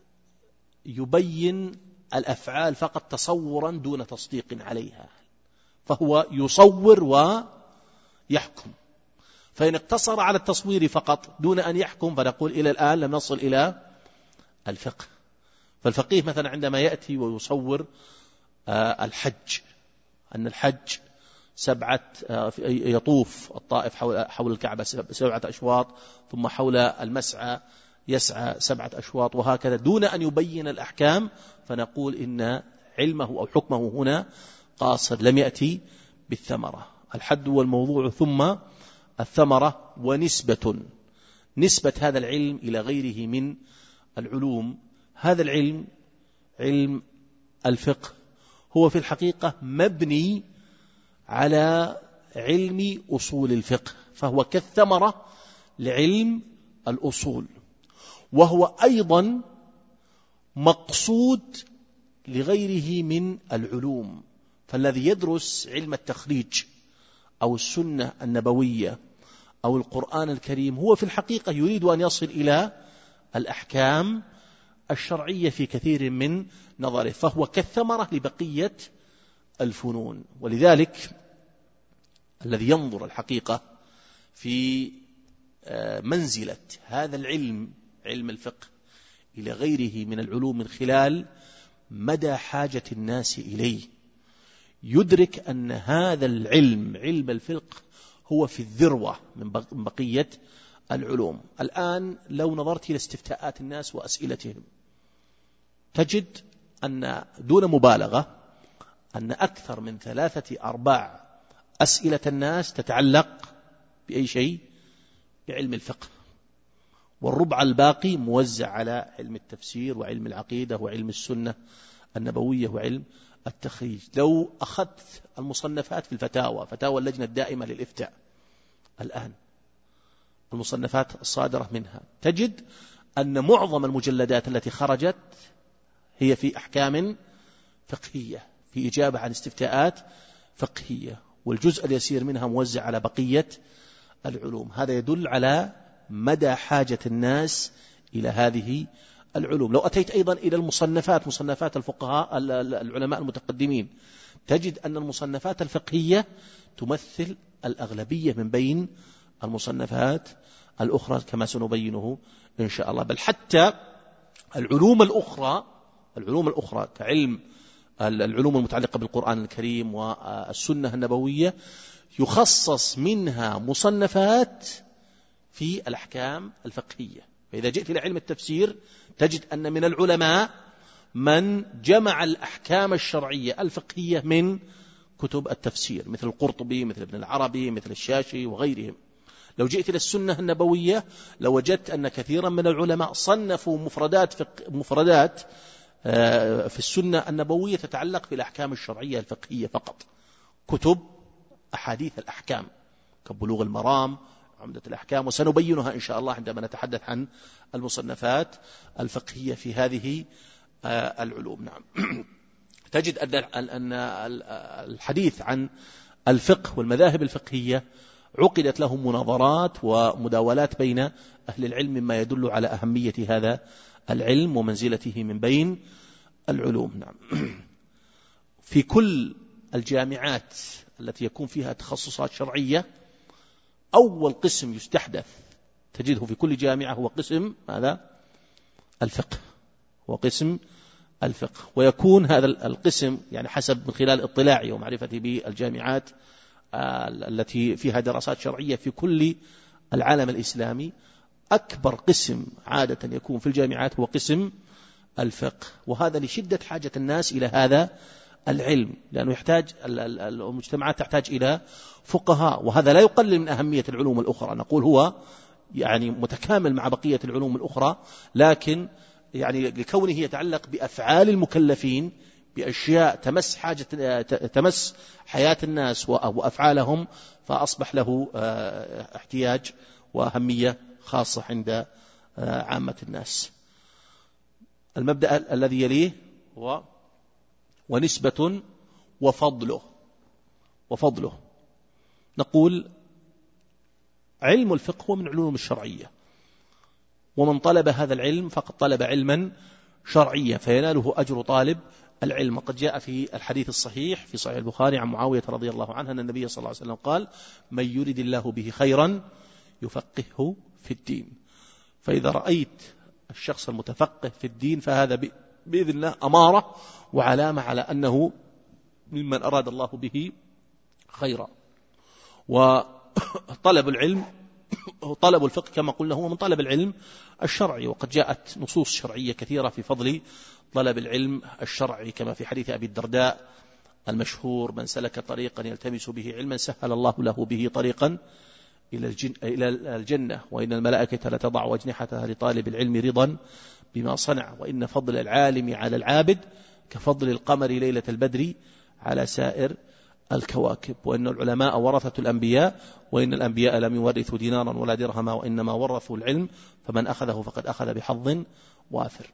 يبين الأفعال فقط تصورا دون تصديق عليها، فهو يصور ويحكم. فإن اقتصر على التصوير فقط دون أن يحكم فنقول إلى الآن لم نصل إلى الفقه. فالفقيه مثلا عندما يأتي ويصور الحج، أن الحج سبعة يطوف الطائف حول حول الكعبة سبعة أشواط، ثم حول المسعى يسعى سبعة أشواط، وهكذا دون أن يبين الأحكام، فنقول إن علمه أو حكمه هنا قاصر، لم يأتي بالثمرة. الحد والموضوع ثم الثمرة. ونسبة نسبة هذا العلم إلى غيره من العلوم. هذا العلم علم الفقه هو في الحقيقة مبني على علم أصول الفقه، فهو كالثمرة لعلم الأصول، وهو أيضا مقصود لغيره من العلوم. فالذي يدرس علم التخريج أو السنة النبوية أو القرآن الكريم هو في الحقيقة يريد أن يصل إلى الأحكام الشرعية في كثير من نظره، فهو كالثمرة لبقية الفنون. ولذلك الذي ينظر الحقيقة في منزلة هذا العلم علم الفقه إلى غيره من العلوم من خلال مدى حاجة الناس إليه، يدرك أن هذا العلم علم الفقه هو في الذروة من بقية العلوم. الآن لو نظرت إلى استفتاءات الناس وأسئلتهم تجد أن دون مبالغة أن أكثر من ثلاثة أرباع أسئلة الناس تتعلق بأي شيء؟ بعلم الفقه، والربع الباقي موزع على علم التفسير وعلم العقيدة وعلم السنة النبوية وعلم التخريج. لو أخذت المصنفات في الفتاوى، فتاوى اللجنة الدائمة للإفتاء الآن، المصنفات الصادرة منها، تجد أن معظم المجلدات التي خرجت هي في أحكام فقهية، في إجابة عن استفتاءات فقهية، والجزء اليسير منها موزع على بقية العلوم. هذا يدل على مدى حاجة الناس إلى هذه العلوم. لو أتيت أيضا إلى المصنفات، مصنفات الفقهاء العلماء المتقدمين، تجد أن المصنفات الفقهية تمثل الأغلبية من بين المصنفات الأخرى كما سنبينه إن شاء الله. بل حتى العلوم الأخرى العلوم الأخرى كعلم العلوم المتعلقة بالقرآن الكريم والسنة النبوية يخصص منها مصنفات في الأحكام الفقهية. فإذا جئت إلى علم التفسير تجد أن من العلماء من جمع الأحكام الشرعية الفقهية من كتب التفسير، مثل القرطبي، مثل ابن العربي، مثل الشاشي وغيرهم. لو جئت إلى السنة النبوية لوجدت أن كثيرا من العلماء صنفوا مفردات فق... مفردات في السنة النبوية تتعلق بالأحكام الشرعية الفقهية فقط، كتب أحاديث الأحكام كبلوغ المرام، عمدة الأحكام، وسنبينها إن شاء الله عندما نتحدث عن المصنفات الفقهية في هذه العلوم. نعم. تجد أن الحديث عن الفقه والمذاهب الفقهية عقدت له مناظرات ومداولات بين أهل العلم، مما يدل على أهمية هذا العلم ومنزلته من بين العلوم. نعم. في كل الجامعات التي يكون فيها تخصصات شرعية، أول قسم يستحدث تجده في كل جامعة هو قسم ماذا؟ الفقه. هو قسم الفقه، ويكون هذا القسم يعني حسب من خلال اطلاعي ومعرفتي بالجامعات التي فيها دراسات شرعية في كل العالم الإسلامي، أكبر قسم عادة يكون في الجامعات هو قسم الفقه، وهذا لشدة حاجة الناس إلى هذا العلم، لأنه يحتاج المجتمعات تحتاج إلى فقهاء، وهذا لا يقلل من أهمية العلوم الأخرى. نقول هو يعني متكامل مع بقية العلوم الأخرى، لكن يعني لكونه يتعلق بأفعال المكلفين، بأشياء تمس حاجة تمس حياة الناس وأفعالهم، فأصبح له احتياج وأهمية خاصة عند عامة الناس. المبدأ الذي يليه هو ونسبة وفضله. وفضله نقول علم الفقه هو من علوم الشرعية، ومن طلب هذا العلم فقد طلب علما شرعيا فيناله أجر طالب العلم. وقد جاء في الحديث الصحيح في صحيح البخاري عن معاوية رضي الله عنه أن النبي صلى الله عليه وسلم قال: من يرد الله به خيرا يفقهه في الدين. فإذا رأيت الشخص المتفقه في الدين فهذا بإذن الله أمارة وعلامة على أنه ممن أراد الله به خيرا. وطلب العلم طلب الفقه كما قلنا هو من طلب العلم الشرعي، وقد جاءت نصوص شرعية كثيرة في فضل طلب العلم الشرعي، كما في حديث أبي الدرداء المشهور: من سلك طريقا يلتمس به علما سهل الله له به طريقا إلى الجنة، وإن الملائكة لتضع أجنحتها لطالب العلم رضا بما صنع، وإن فضل العالم على العابد كفضل القمر ليلة البدر على سائر الكواكب، وإن العلماء ورثة الأنبياء، وإن الأنبياء لم يورثوا دينارا ولا درهما وإنما ورثوا العلم، فمن أخذه فقد أخذ بحظ وافر.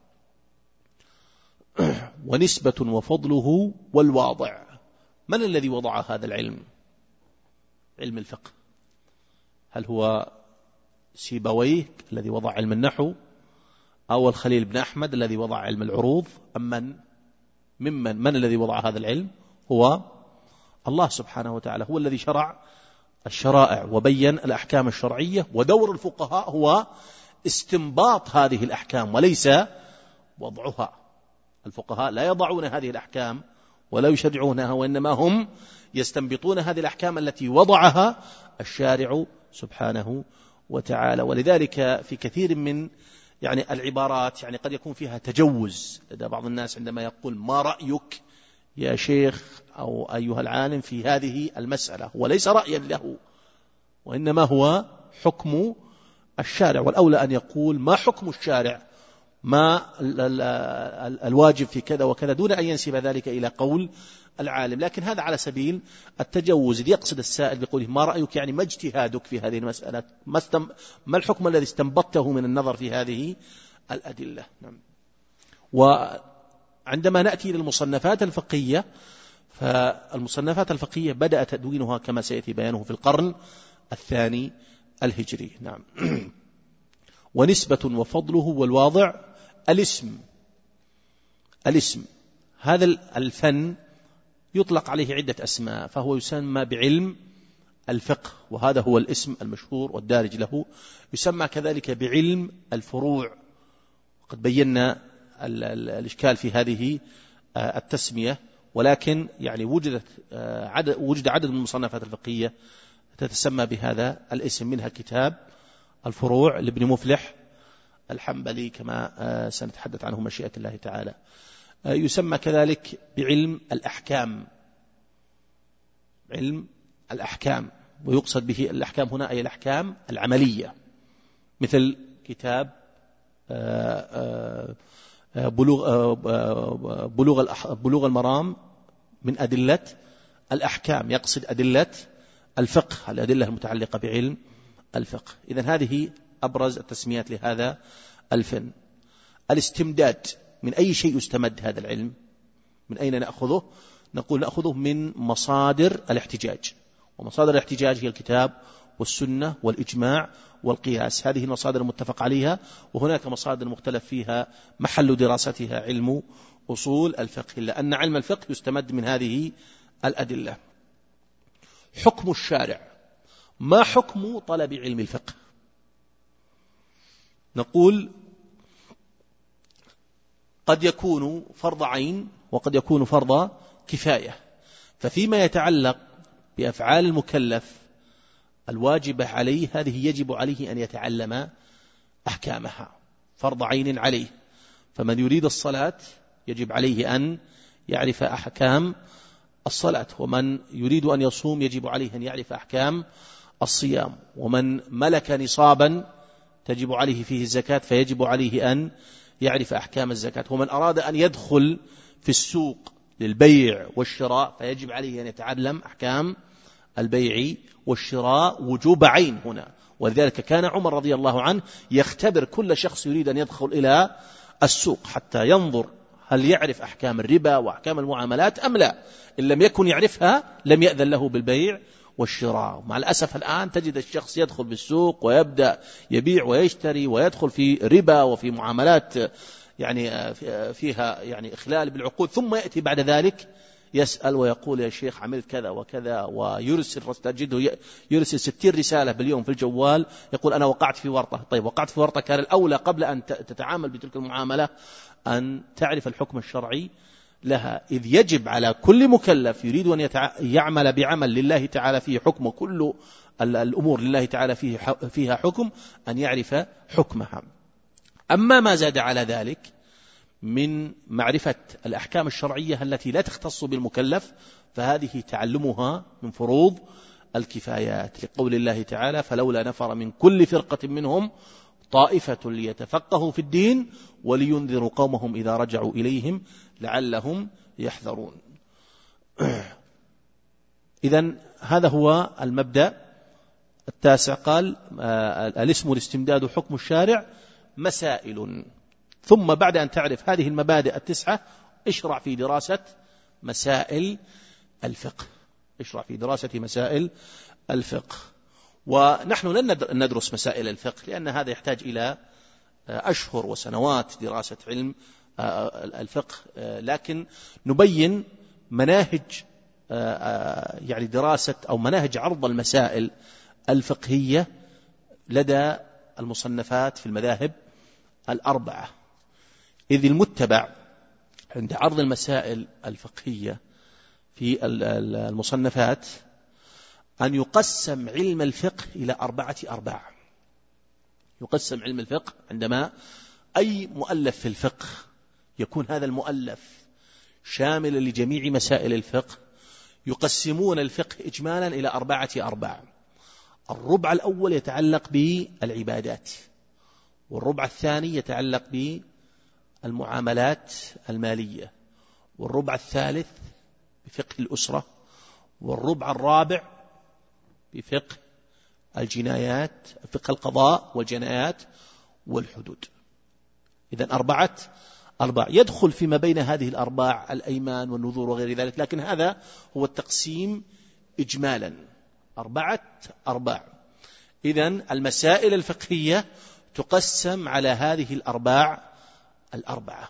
ونسبة وفضله والواضع. من الذي وضع هذا العلم؟ علم الفقه. هل هو سيبويه الذي وضع علم النحو، أو الخليل بن أحمد الذي وضع علم العروض، أم من ممن من الذي وضع هذا العلم؟ هو الله سبحانه وتعالى، هو الذي شرع الشرائع وبين الأحكام الشرعية، ودور الفقهاء هو استنباط هذه الأحكام وليس وضعها. الفقهاء لا يضعون هذه الأحكام ولا يشرعونها، وإنما هم يستنبطون هذه الأحكام التي وضعها الشارع سبحانه وتعالى. ولذلك في كثير من يعني العبارات يعني قد يكون فيها تجوز لدى بعض الناس عندما يقول: ما رأيك يا شيخ أو أيها العالم في هذه المسألة؟ هو ليس رأيا له، وإنما هو حكم الشارع، والأولى أن يقول: ما حكم الشارع، ما الواجب في كذا وكذا، دون أن ينسب ذلك إلى قول العالم. لكن هذا على سبيل التجوز، يقصد السائل بقوله: ما رأيك، يعني ما اجتهادك في هذه المسألة، ما, استم... ما الحكم الذي استنبطته من النظر في هذه الأدلة. نعم. وعندما نأتي للمصنفات الفقهية، فالمصنفات الفقهية بدأ تدوينها كما سيأتي بيانه في القرن الثاني الهجري. نعم. ونسبة وفضله والواضع. الاسم الاسم هذا الفن يطلق عليه عدة أسماء، فهو يسمى بعلم الفقه، وهذا هو الاسم المشهور والدارج له. يسمى كذلك بعلم الفروع، قد بينا الإشكال في هذه التسمية، ولكن يعني وجدت عدد وجد عدد من المصنفات الفقهية تتسمى بهذا الاسم، منها كتاب الفروع لابن مفلح الحنبلي كما سنتحدث عنه مشيئة الله تعالى. يسمى كذلك بعلم الأحكام، علم الأحكام، ويقصد به الأحكام هنا أي الأحكام العملية، مثل كتاب بلوغ بلوغ بلوغ المرام من أدلة الأحكام، يقصد أدلة الفقه، الأدلة المتعلقة بعلم الفقه. إذن هذه أبرز التسميات لهذا الفن. الاستمداد، من أي شيء يستمد هذا العلم؟ من أين نأخذه؟ نقول نأخذه من مصادر الاحتجاج، ومصادر الاحتجاج هي الكتاب والسنة والإجماع والقياس، هذه المصادر المتفق عليها. وهناك مصادر مختلف فيها محل دراستها علم أصول الفقه، إلا أن علم الفقه يستمد من هذه الأدلة. حكم الشارع، ما حكم طلب علم الفقه؟ نقول قد يكون فرض عين وقد يكون فرض كفاية. ففيما يتعلق بأفعال المكلف الواجبة عليه، هذه يجب عليه أن يتعلم أحكامها، فرض عين عليه. فمن يريد الصلاة يجب عليه أن يعرف أحكام الصلاة، ومن يريد أن يصوم يجب عليه أن يعرف أحكام الصيام، ومن ملك نصابا تجب عليه فيه الزكاة فيجب عليه أن يعرف أحكام الزكاة، ومن أراد أن يدخل في السوق للبيع والشراء فيجب عليه أن يتعلم أحكام البيع والشراء وجوب عين هنا. ولذلك كان عمر رضي الله عنه يختبر كل شخص يريد أن يدخل إلى السوق حتى ينظر هل يعرف أحكام الربا وأحكام المعاملات أم لا. إن لم يكن يعرفها لم يأذن له بالبيع والشراء. مع الأسف الآن تجد الشخص يدخل بالسوق ويبدأ يبيع ويشتري ويدخل في ربا وفي معاملات يعني فيها يعني إخلال بالعقود، ثم يأتي بعد ذلك يسأل ويقول يا شيخ عملت كذا وكذا، ويرسل تجده يرسل ستين رسالة باليوم في الجوال يقول أنا وقعت في ورطة. طيب وقعت في ورطة، كان الأولى قبل أن تتعامل بتلك المعاملة أن تعرف الحكم الشرعي لها، إذ يجب على كل مكلف يريد أن يعمل بعمل لله تعالى فيه حكم، وكل الأمور لله تعالى فيه فيها حكم، أن يعرف حكمها. أما ما زاد على ذلك من معرفة الأحكام الشرعية التي لا تختص بالمكلف فهذه تعلمها من فروض الكفايات، لقول الله تعالى فلولا نفر من كل فرقة منهم طائفة ليتفقهوا في الدين ولينذروا قومهم إذا رجعوا إليهم لعلهم يحذرون. إذن هذا هو المبدأ التاسع. قال الاسم الاستمداد حكم الشارع مسائل. ثم بعد أن تعرف هذه المبادئ التسعة اشرع في دراسة مسائل الفقه، اشرع في دراسة مسائل الفقه. ونحن لن ندرس مسائل الفقه لأن هذا يحتاج إلى أشهر وسنوات دراسة علم الفقه، لكن نبين مناهج يعني دراسة أو مناهج عرض المسائل الفقهية لدى المصنفات في المذاهب الأربعة. إذ المتبع عند عرض المسائل الفقهية في المصنفات أن يقسم علم الفقه إلى أربعة أرباع. يقسم علم الفقه عندما أي مؤلف في الفقه يكون هذا المؤلف شاملا لجميع مسائل الفقه، يقسمون الفقه إجمالا إلى أربعة أرباع. الربع الأول يتعلق بالعبادات، والربع الثاني يتعلق بالمعاملات المالية، والربع الثالث بفقه الأسرة، والربع الرابع بفقه الجنايات، فقه القضاء والجنايات والحدود. إذن أربعة أرباع. يدخل فيما بين هذه الأرباع الأيمان والنذور وغير ذلك، لكن هذا هو التقسيم إجمالا، أربعة أرباع. إذن المسائل الفقهية تقسم على هذه الأرباع الأربعة.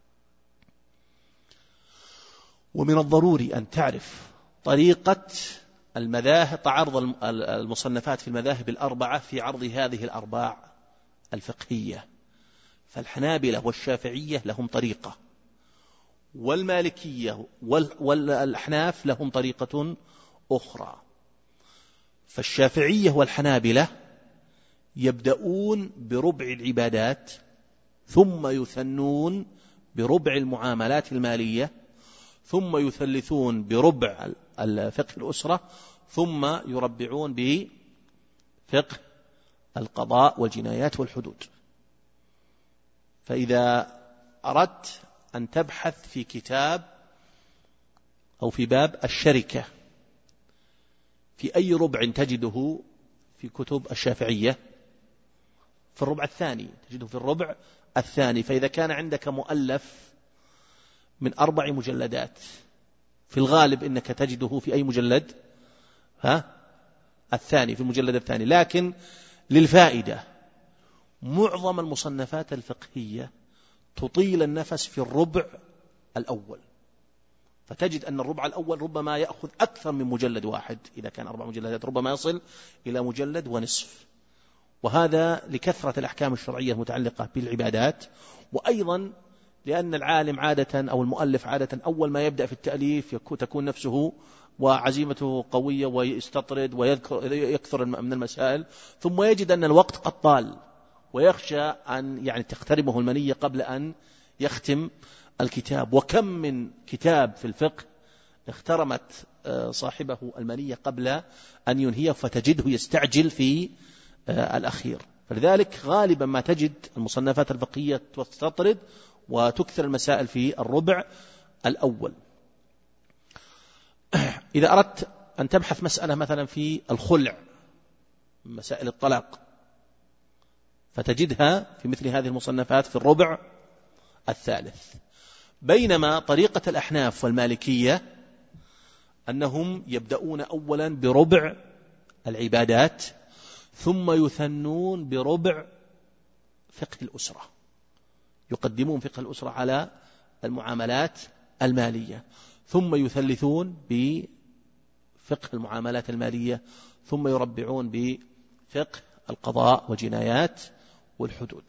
ومن الضروري أن تعرف طريقة المذاهب، تعرض المصنفات في المذاهب الأربعة في عرض هذه الأرباع الفقهية. فالحنابلة والشافعية لهم طريقة، والمالكية والأحناف لهم طريقة أخرى. فالشافعية والحنابلة يبدأون بربع العبادات، ثم يثنون بربع المعاملات المالية، ثم يثلثون بربع الفقه الأسرة، ثم يربعون بفقه القضاء والجنايات والحدود. فإذا أردت أن تبحث في كتاب أو في باب الشركة في أي ربع تجده في كتب الشافعية؟ في الربع الثاني، تجده في الربع الثاني. فإذا كان عندك مؤلف من أربع مجلدات، في الغالب إنك تجده في أي مجلد؟ ها؟ الثاني، في المجلد الثاني. لكن للفائدة، معظم المصنفات الفقهية تطيل النفس في الربع الأول، فتجد أن الربع الأول ربما يأخذ أكثر من مجلد واحد. إذا كان أربع مجلدات ربما يصل إلى مجلد ونصف، وهذا لكثرة الأحكام الشرعية المتعلقة بالعبادات، وأيضا لأن العالم عادة أو المؤلف عادة أول ما يبدأ في التأليف تكون نفسه وعزيمته قوية ويستطرد ويكثر من المسائل، ثم يجد أن الوقت قد طال ويخشى أن يعني تخترمه المنية قبل أن يختم الكتاب. وكم من كتاب في الفقه اخترمت صاحبه المنية قبل أن ينهيه، فتجده يستعجل في الأخير. فلذلك غالبا ما تجد المصنفات الفقهية تستطرد وتكثر المسائل في الربع الأول. إذا أردت أن تبحث مسألة مثلا في الخلع، مسائل الطلاق، فتجدها في مثل هذه المصنفات في الربع الثالث. بينما طريقة الأحناف والمالكية أنهم يبدأون أولا بربع العبادات، ثم يثنون بربع فقه الأسرة، يقدمون فقه الأسرة على المعاملات المالية، ثم يثلثون بفقه المعاملات المالية، ثم يربعون بفقه القضاء وجنايات والحدود.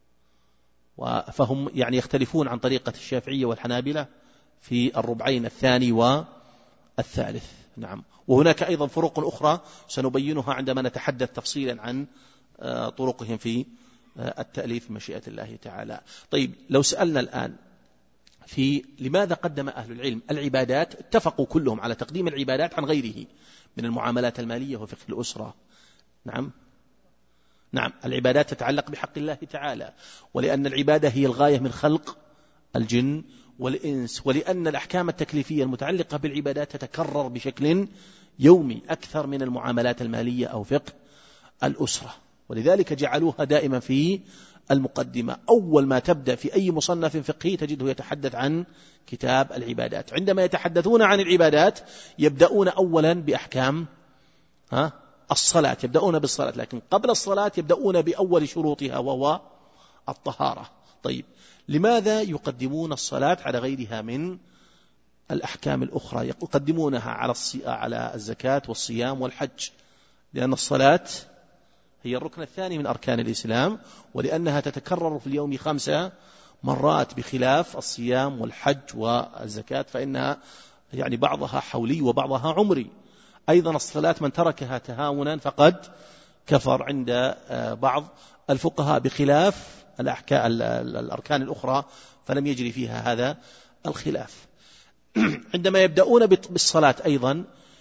فهم يعني يختلفون عن طريقة الشافعية والحنابلة في الربعين الثاني والثالث. نعم. وهناك أيضا فروق أخرى سنبينها عندما نتحدث تفصيلا عن طرقهم في التأليف مشيئة الله تعالى. طيب، لو سألنا الآن في لماذا قدم أهل العلم العبادات، اتفقوا كلهم على تقديم العبادات عن غيره من المعاملات المالية وفقه الأسرة. نعم نعم العبادات تتعلق بحق الله تعالى، ولأن العبادة هي الغاية من خلق الجن والإنس، ولأن الأحكام التكليفية المتعلقة بالعبادات تتكرر بشكل يومي أكثر من المعاملات المالية أو فقه الأسرة، ولذلك جعلوها دائما في المقدمة. أول ما تبدأ في أي مصنف فقهي تجده يتحدث عن كتاب العبادات. عندما يتحدثون عن العبادات يبدأون أولا بأحكام ها الصلاة، يبدأون بالصلاة، لكن قبل الصلاة يبدأون بأول شروطها وهو الطهارة. طيب، لماذا يقدمون الصلاة على غيرها من الأحكام الأخرى؟ يقدمونها على على الزكاة والصيام والحج، لأن الصلاة هي الركن الثاني من أركان الإسلام، ولأنها تتكرر في اليوم خمسة مرات، بخلاف الصيام والحج والزكاة فإنها يعني بعضها حولي وبعضها عمري. أيضا الصلاة من تركها تهاونا فقد كفر عند بعض الفقهاء، بخلاف الأركان الأخرى فلم يجري فيها هذا الخلاف. عندما يبدأون بالصلاة أيضا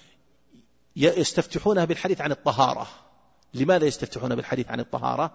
يستفتحونها بالحديث عن الطهارة. لماذا يستفتحون بالحديث عن الطهارة؟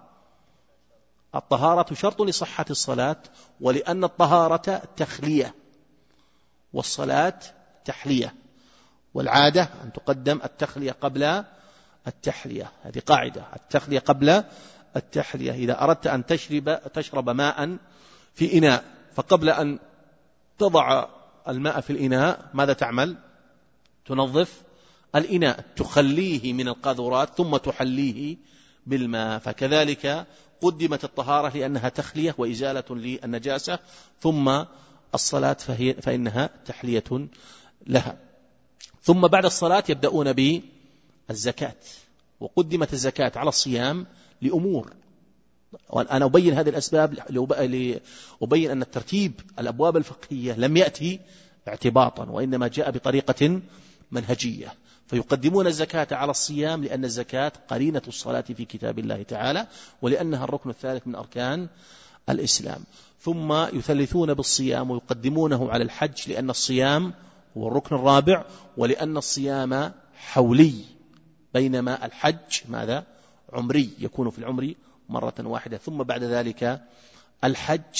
الطهارة شرط لصحة الصلاة، ولأن الطهارة تخلية والصلاة تحلية، والعادة أن تقدم التخلية قبل التحلية. هذه قاعدة، التخلية قبل التحلية. إذا أردت أن تشرب تشرب ماء في إناء، فقبل أن تضع الماء في الإناء ماذا تعمل؟ تنظف الإناء، تخليه من القاذورات ثم تحليه بالماء. فكذلك قدمت الطهارة لأنها تخلية وإزالة للنجاسة، ثم الصلاة فهي فإنها تحلية لها. ثم بعد الصلاة يبدأون بالزكاة، وقدمت الزكاة على الصيام لأمور، وأنا أبين هذه الأسباب لأبين أن الترتيب الأبواب الفقهية لم يأتي اعتباطا، وإنما جاء بطريقة منهجية. فيقدمون الزكاة على الصيام لأن الزكاة قرينة الصلاة في كتاب الله تعالى، ولأنها الركن الثالث من أركان الإسلام. ثم يثلثون بالصيام ويقدمونه على الحج لأن الصيام هو الركن الرابع، ولأن الصيام حولي، بينما الحج ماذا؟ عمري، يكون في العمر مرة واحدة. ثم بعد ذلك الحج،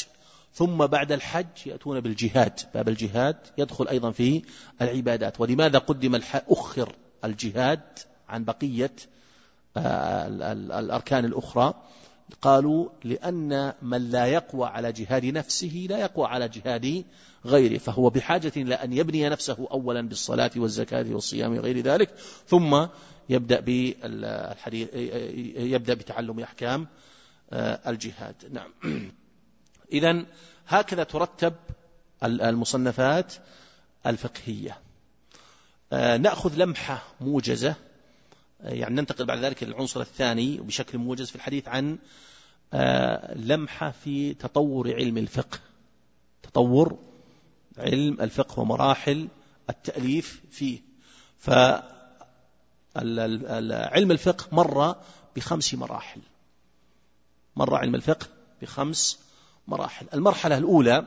ثم بعد الحج يأتون بالجهاد. باب الجهاد يدخل أيضا في العبادات. ولماذا قدم أخر الجهاد عن بقية الأركان الأخرى؟ قالوا لأن من لا يقوى على جهاد نفسه لا يقوى على جهاد غيره، فهو بحاجة إلى أن يبني نفسه أولا بالصلاة والزكاة والصيام وغير ذلك، ثم يبدأ بالحديث يبدأ بتعلم أحكام الجهاد. نعم. إذن هكذا ترتب المصنفات الفقهية. نأخذ لمحة موجزة، يعني ننتقل بعد ذلك للعنصر الثاني بشكل موجز في الحديث عن لمحة في تطور علم الفقه، تطور علم الفقه ومراحل التأليف فيه. فعلم الفقه مر بخمس مراحل، مر علم الفقه بخمس مراحل. المرحلة الأولى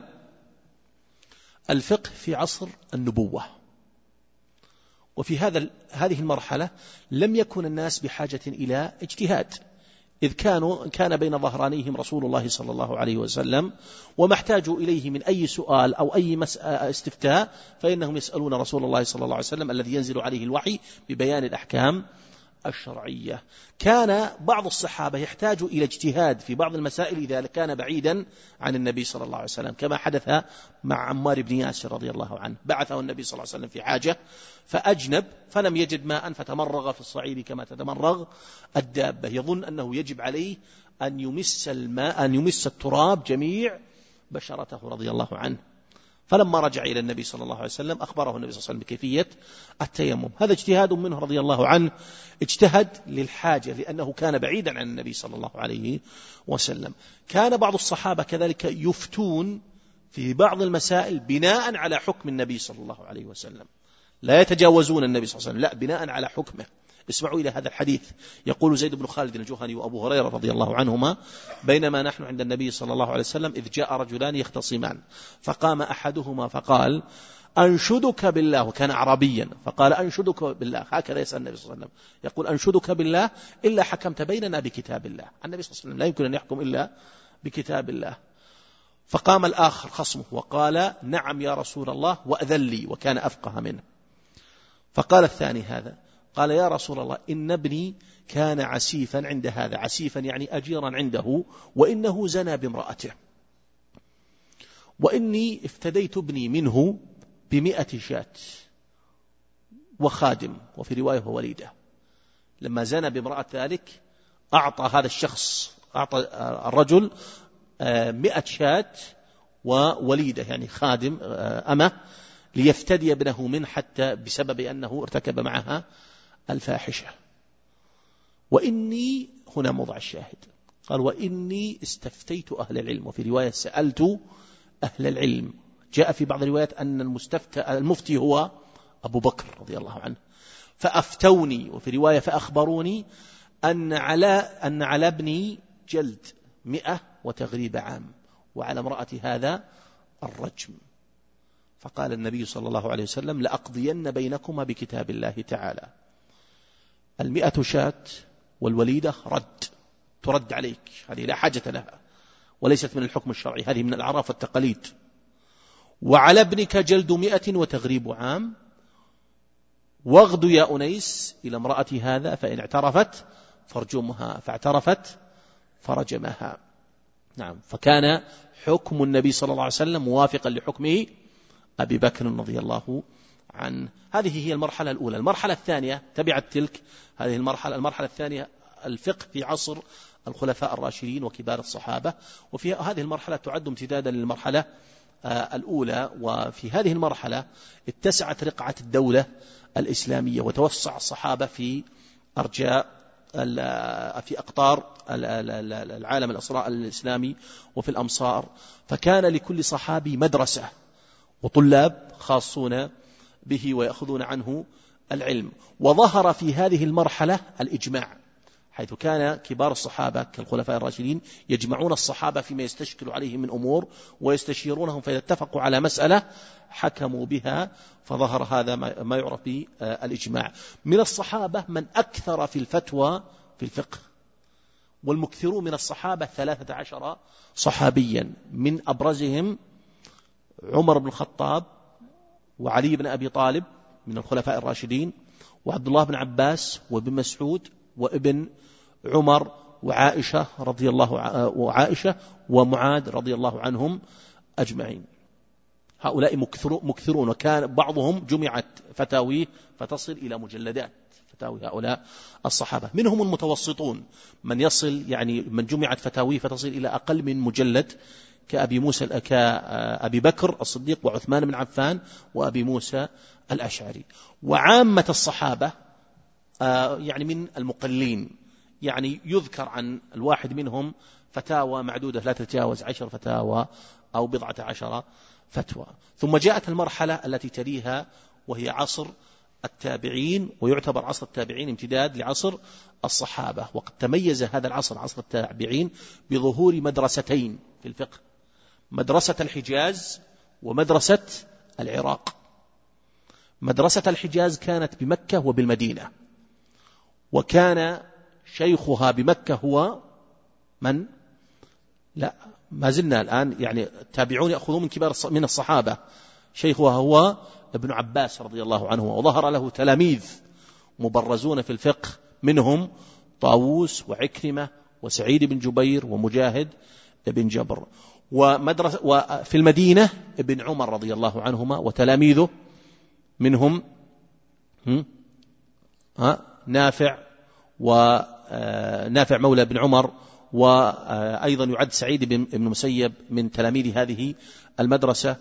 الفقه في عصر النبوة، وفي هذا هذه المرحلة لم يكن الناس بحاجة إلى اجتهاد، إذ كانوا كان بين ظهرانيهم رسول الله صلى الله عليه وسلم، وما احتاجوا إليه من أي سؤال أو أي استفتاء فإنهم يسألون رسول الله صلى الله عليه وسلم الذي ينزل عليه الوحي ببيان الأحكام الشرعية. كان بعض الصحابة يحتاج إلى اجتهاد في بعض المسائل إذا كان بعيدا عن النبي صلى الله عليه وسلم، كما حدث مع عمار بن ياسر رضي الله عنه. بعثه النبي صلى الله عليه وسلم في حاجة فأجنب فلم يجد ماء فتمرغ في الصعيد كما تتمرغ الدابة، يظن أنه يجب عليه أن يمس الماء أن يمس التراب جميع بشرته رضي الله عنه. فلما رجع إلى النبي صلى الله عليه وسلم أخبره النبي صلى الله عليه وسلم بكيفية التيمم. هذا اجتهاد منه رضي الله عنه، اجتهد للحاجة لأنه كان بعيدا عن النبي صلى الله عليه وسلم. كان بعض الصحابة كذلك يفتون في بعض المسائل بناء على حكم النبي صلى الله عليه وسلم، لا يتجاوزون النبي صلى الله عليه وسلم، لا، بناء على حكمه. اسمعوا إلى هذا الحديث. يقول زيد بن خالد الجهني وأبو هريرة رضي الله عنهما: بينما نحن عند النبي صلى الله عليه وسلم إذ جاء رجلان يختصمان، فقام أحدهما فقال: أنشدك بالله، وكان أعرابيا، فقال: أنشدك بالله، هكذا يسأل النبي صلى الله عليه وسلم، يقول: أنشدك بالله إلا حكمت بيننا بكتاب الله. النبي صلى الله عليه وسلم لا يمكن أن يحكم إلا بكتاب الله. فقام الآخر خصمه وقال: نعم يا رسول الله وأذن لي، وكان أفقه منه. فقال الثاني هذا، قال: يا رسول الله إن ابني كان عسيفا عند هذا، عسيفا يعني أجيرا عنده، وإنه زنى بامرأته، وإني افتديت ابني منه بمئة شاة وخادم، وفي رواية وليدة. لما زنى بامرأة ذلك أعطى هذا الشخص، أعطى الرجل مئة شاة ووليدة يعني خادم أمه، ليفتدي ابنه منه حتى بسبب أنه ارتكب معها الفاحشة. وإني هنا موضع الشاهد، قال: وإني استفتيت أهل العلم، وفي رواية سألت أهل العلم. جاء في بعض الروايات أن المستفتى المفتي هو أبو بكر رضي الله عنه، فأفتوني، وفي رواية فأخبروني أن على أن على ابني جلد مئة وتغريب عام، وعلى امرأة هذا الرجم. فقال النبي صلى الله عليه وسلم: لأقضين بينكما بكتاب الله تعالى. المئة شاة والوليدة رد، ترد عليك، هذه لا حاجة لها وليست من الحكم الشرعي، هذه من الأعراف والتقاليد. وعلى ابنك جلد مئة وتغريب عام، واغد يا أنيس إلى امرأة هذا، فإن اعترفت فارجمها، فاعترفت فرجمها. نعم. فكان حكم النبي صلى الله عليه وسلم موافقا لحكمه أبي بكر رضي الله عنه. هذه هي المرحلة الأولى. المرحلة الثانية تبعت تلك هذه المرحلة. المرحلة الثانية الفقه في عصر الخلفاء الراشدين وكبار الصحابة، وفي هذه المرحلة تعد امتدادا للمرحلة الأولى. وفي هذه المرحلة اتسعت رقعة الدولة الإسلامية، وتوسع الصحابة في أرجاء في أقطار العالم الإسلامي وفي الأمصار، فكان لكل صحابي مدرسة وطلاب خاصون به ويأخذون عنه العلم. وظهر في هذه المرحلة الإجماع، حيث كان كبار الصحابة كالخلفاء الراشدين يجمعون الصحابة فيما يستشكل عليهم من أمور ويستشيرونهم، فإذا اتفقوا على مسألة حكموا بها، فظهر هذا ما يعرف بالإجماع. من الصحابة من أكثر في الفتوى في الفقه، والمكثرون من الصحابة ثلاثة عشر صحابيا، من أبرزهم عمر بن الخطاب وعلي بن أبي طالب من الخلفاء الراشدين، وعبد الله بن عباس وابن مسعود وابن عمر وعائشة رضي الله وعائشة ومعاذ رضي الله عنهم أجمعين. هؤلاء مكثرون، وكان بعضهم جمعت فتاويه فتصل إلى مجلدات، فتاوي هؤلاء الصحابة. منهم المتوسطون من يصل يعني من جمعت فتاويه فتصل إلى أقل من مجلد، كأبي موسى كأبي بكر الصديق وعثمان بن عفان وأبي موسى الأشعري. وعامة الصحابة يعني من المقلين، يعني يذكر عن الواحد منهم فتاوى معدودة لا تتجاوز عشر فتاوى أو بضعة عشر فتوى. ثم جاءت المرحلة التي تليها وهي عصر التابعين، ويعتبر عصر التابعين امتداد لعصر الصحابة. وقد تميز هذا العصر عصر التابعين بظهور مدرستين في الفقه، مدرسة الحجاز ومدرسة العراق. مدرسة الحجاز كانت بمكة وبالمدينة، وكان شيخها بمكة هو من؟ لا ما زلنا الآن يعني التابعون يأخذون من كبار من الصحابة. شيخها هو ابن عباس رضي الله عنه، وظهر له تلاميذ مبرزون في الفقه، منهم طاووس وعكرمة وسعيد بن جبير ومجاهد بن جبر. ومدرسة وفي المدينة ابن عمر رضي الله عنهما وتلاميذه، منهم نافع ونافع مولى بن عمر، وأيضا يعد سعيد بن مسيب من تلاميذ هذه المدرسة،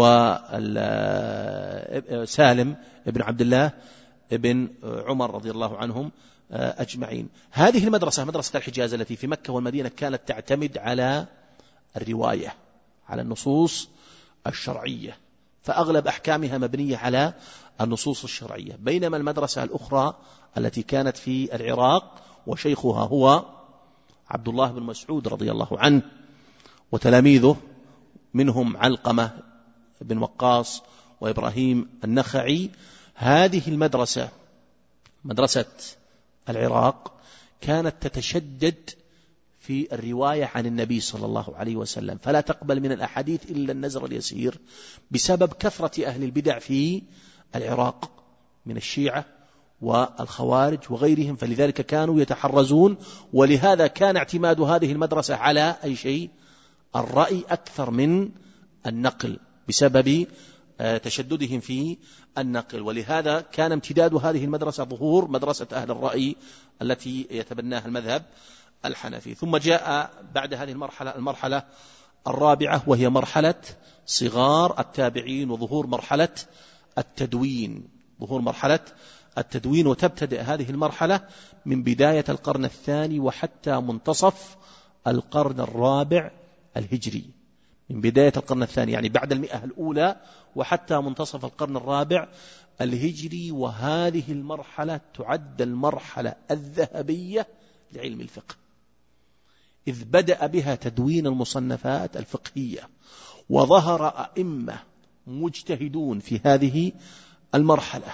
وسالم بن عبد الله بن عمر رضي الله عنهم أجمعين. هذه المدرسة مدرسة الحجاز التي في مكة والمدينة كانت تعتمد على الرواية، على النصوص الشرعية، فأغلب أحكامها مبنية على النصوص الشرعية. بينما المدرسة الأخرى التي كانت في العراق وشيخها هو عبد الله بن مسعود رضي الله عنه وتلاميذه، منهم علقمة بن وقاص وإبراهيم النخعي. هذه المدرسة مدرسة العراق كانت تتشدد في الرواية عن النبي صلى الله عليه وسلم، فلا تقبل من الأحاديث إلا النزر اليسير، بسبب كثرة أهل البدع في العراق من الشيعة والخوارج وغيرهم، فلذلك كانوا يتحرزون. ولهذا كان اعتماد هذه المدرسة على أي شيء؟ الرأي أكثر من النقل، بسبب تشددهم في النقل. ولهذا كان امتداد هذه المدرسة ظهور مدرسة أهل الرأي التي يتبناها المذهب الحنفي. ثم جاء بعد هذه المرحلة المرحلة الرابعة، وهي مرحلة صغار التابعين وظهور مرحلة التدوين ظهور مرحلة التدوين وتبتدئ هذه المرحلة من بداية القرن الثاني وحتى منتصف القرن الرابع الهجري. من بداية القرن الثاني يعني بعد المئة الأولى وحتى منتصف القرن الرابع الهجري. وهذه المرحلة تعد المرحلة الذهبية لعلم الفقه، إذ بدأ بها تدوين المصنفات الفقهية، وظهر أئمة مجتهدون في هذه المرحلة،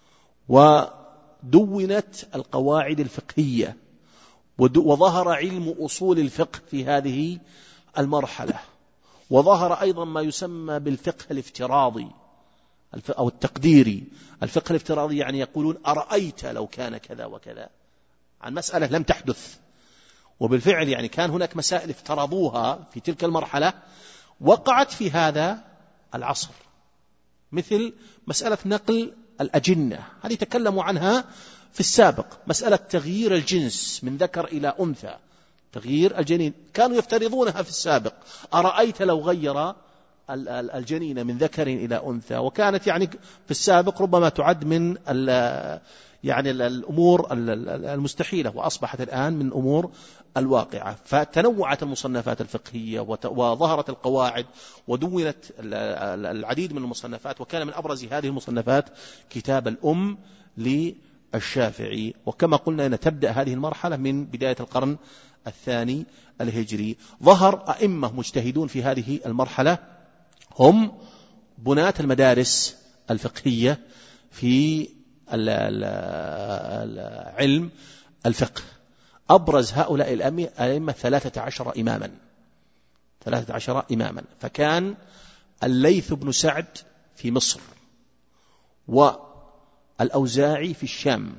ودونت القواعد الفقهية، وظهر علم أصول الفقه في هذه المرحلة، وظهر أيضا ما يسمى بالفقه الافتراضي أو التقديري. الفقه الافتراضي يعني يقولون أرأيت لو كان كذا وكذا عن مسألة لم تحدث، وبالفعل يعني كان هناك مسائل افترضوها في تلك المرحلة وقعت في هذا العصر، مثل مسألة نقل الأجنة، هذه تكلموا عنها في السابق. مسألة تغيير الجنس من ذكر إلى أنثى، تغيير الجنين، كانوا يفترضونها في السابق. أرأيت لو غير الجنين من ذكر إلى أنثى، وكانت يعني في السابق ربما تعد من يعني الأمور المستحيلة، وأصبحت الآن من أمور الواقعة. فتنوعت المصنفات الفقهية وظهرت القواعد ودونت العديد من المصنفات، وكان من أبرز هذه المصنفات كتاب الأم للشافعي. وكما قلنا أن تبدأ هذه المرحلة من بداية القرن الثاني الهجري. ظهر أئمة مجتهدون في هذه المرحلة هم بناة المدارس الفقهية في علم الفقه. أبرز هؤلاء الأئمة ثلاثة عشر إماما ثلاثة عشر إماما فكان الليث بن سعد في مصر، والأوزاعي في الشام،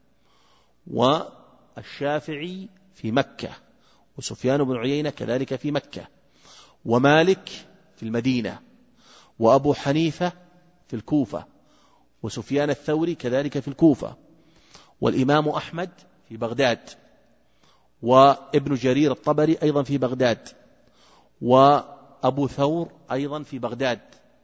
والشافعي في مكة، وسفيان بن عيينة كذلك في مكة، ومالك في المدينة، وأبو حنيفة في الكوفة، وسفيان الثوري كذلك في الكوفة، والإمام أحمد في بغداد، وابن جرير الطبري أيضا في بغداد، وأبو ثور أيضا في بغداد،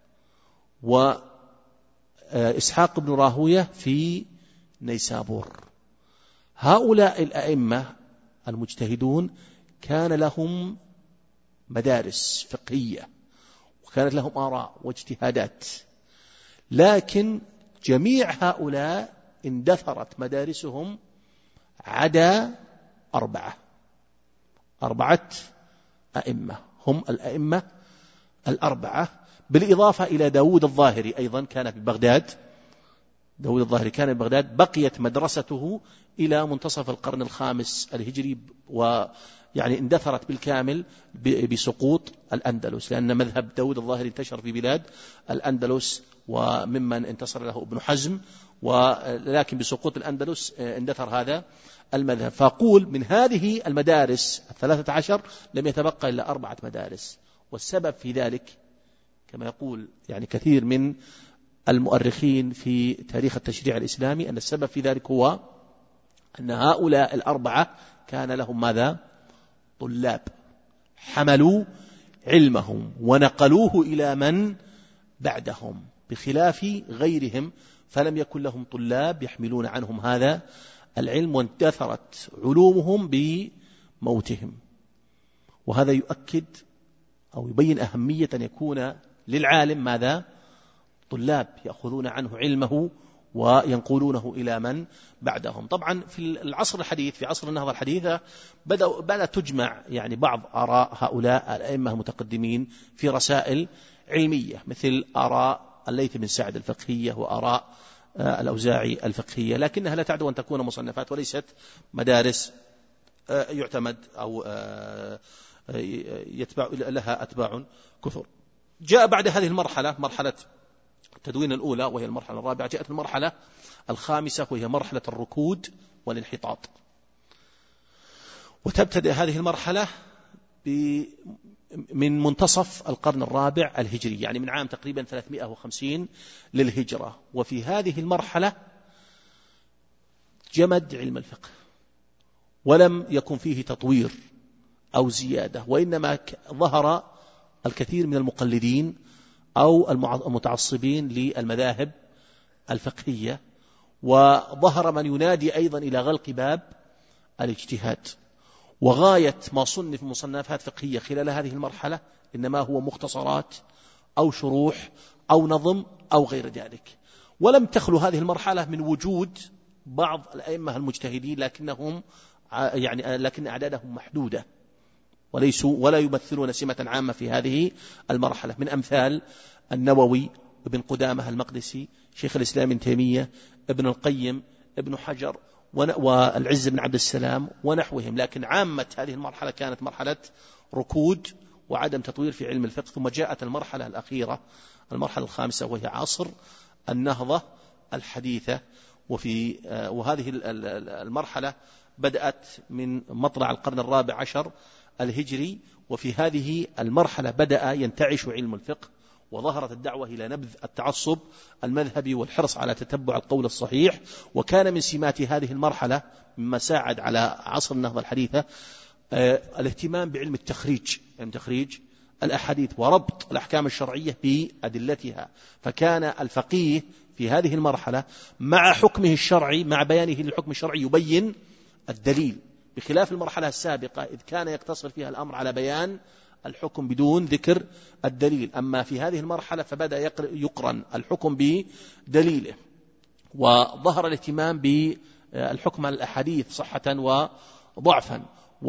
وإسحاق بن راهوية في نيسابور. هؤلاء الأئمة المجتهدون كان لهم مدارس فقهية، وكانت لهم آراء واجتهادات، لكن جميع هؤلاء اندثرت مدارسهم عدا أربعة أربعة أئمة، هم الأئمة الأربعة، بالإضافة إلى داود الظاهري أيضا كان في بغداد. داود الظاهري كان في بغداد، بقيت مدرسته إلى منتصف القرن الخامس الهجري، ويعني اندثرت بالكامل بسقوط الأندلس، لأن مذهب داود الظاهري انتشر في بلاد الأندلس، وممن انتصر له ابن حزم، ولكن بسقوط الأندلس اندثر هذا المذهب. فأقول من هذه المدارس الثلاثة عشر لم يتبقى إلا أربعة مدارس، والسبب في ذلك كما يقول يعني كثير من المؤرخين في تاريخ التشريع الإسلامي أن السبب في ذلك هو أن هؤلاء الأربعة كان لهم ماذا؟ طلاب حملوا علمهم ونقلوه إلى من بعدهم، بخلاف غيرهم فلم يكن لهم طلاب يحملون عنهم هذا العلم، واندثرت علومهم بموتهم. وهذا يؤكد أو يبين أهمية أن يكون للعالم ماذا؟ طلاب يأخذون عنه علمه وينقلونه إلى من بعدهم. طبعا في العصر الحديث، في عصر النهضة الحديثة، بدأ بدأت تجمع يعني بعض آراء هؤلاء الأئمة المتقدمين في رسائل علمية، مثل آراء الليث بن سعد الفقهية، وآراء الأوزاعي الفقهية، لكنها لا تعد أن تكون مصنفات وليست مدارس يعتمد أو يتبع لها أتباع كثر. جاء بعد هذه المرحلة مرحلة التدوين الأولى وهي المرحلة الرابعة، جاءت المرحلة الخامسة وهي مرحلة الركود والانحطاط. وتبتدئ هذه المرحلة من منتصف القرن الرابع الهجري، يعني من عام تقريبا ثلاثمائة وخمسين للهجرة. وفي هذه المرحلة جمد علم الفقه، ولم يكن فيه تطوير أو زيادة، وإنما ظهر الكثير من المقلدين أو المتعصبين للمذاهب الفقهية، وظهر من ينادي أيضا إلى غلق باب الاجتهاد. وغاية ما صنف مصنفات فقهية خلال هذه المرحلة إنما هو مختصرات أو شروح أو نظم أو غير ذلك. ولم تخلو هذه المرحلة من وجود بعض الأئمة المجتهدين، لكنهم يعني لكن أعدادهم محدودة وليسوا ولا يمثلون سمة عامة في هذه المرحلة، من أمثال النووي، ابن قدامة المقدسي، شيخ الإسلام ابن تيمية، ابن القيم، ابن حجر، والعز بن عبد السلام ونحوهم. لكن عامة هذه المرحلة كانت مرحلة ركود وعدم تطوير في علم الفقه. ثم جاءت المرحلة الأخيرة، المرحلة الخامسة، وهي عصر النهضة الحديثة. وفي وهذه المرحلة بدأت من مطلع القرن الرابع عشر الهجري، وفي هذه المرحلة بدأ ينتعش علم الفقه، وظهرت الدعوة إلى نبذ التعصب المذهبي والحرص على تتبع القول الصحيح. وكان من سمات هذه المرحلة مما ساعد على عصر النهضة الحديثة الاهتمام بعلم التخريج، علم تخريج الأحاديث وربط الأحكام الشرعية بأدلتها. فكان الفقيه في هذه المرحلة مع حكمه الشرعي، مع بيانه للحكم الشرعي، يبين الدليل، بخلاف المرحلة السابقة إذ كان يقتصر فيها الأمر على بيان الحكم بدون ذكر الدليل. أما في هذه المرحلة فبدأ يقرن الحكم بدليله، وظهر الاهتمام بالحكم على الأحاديث صحة وضعفا،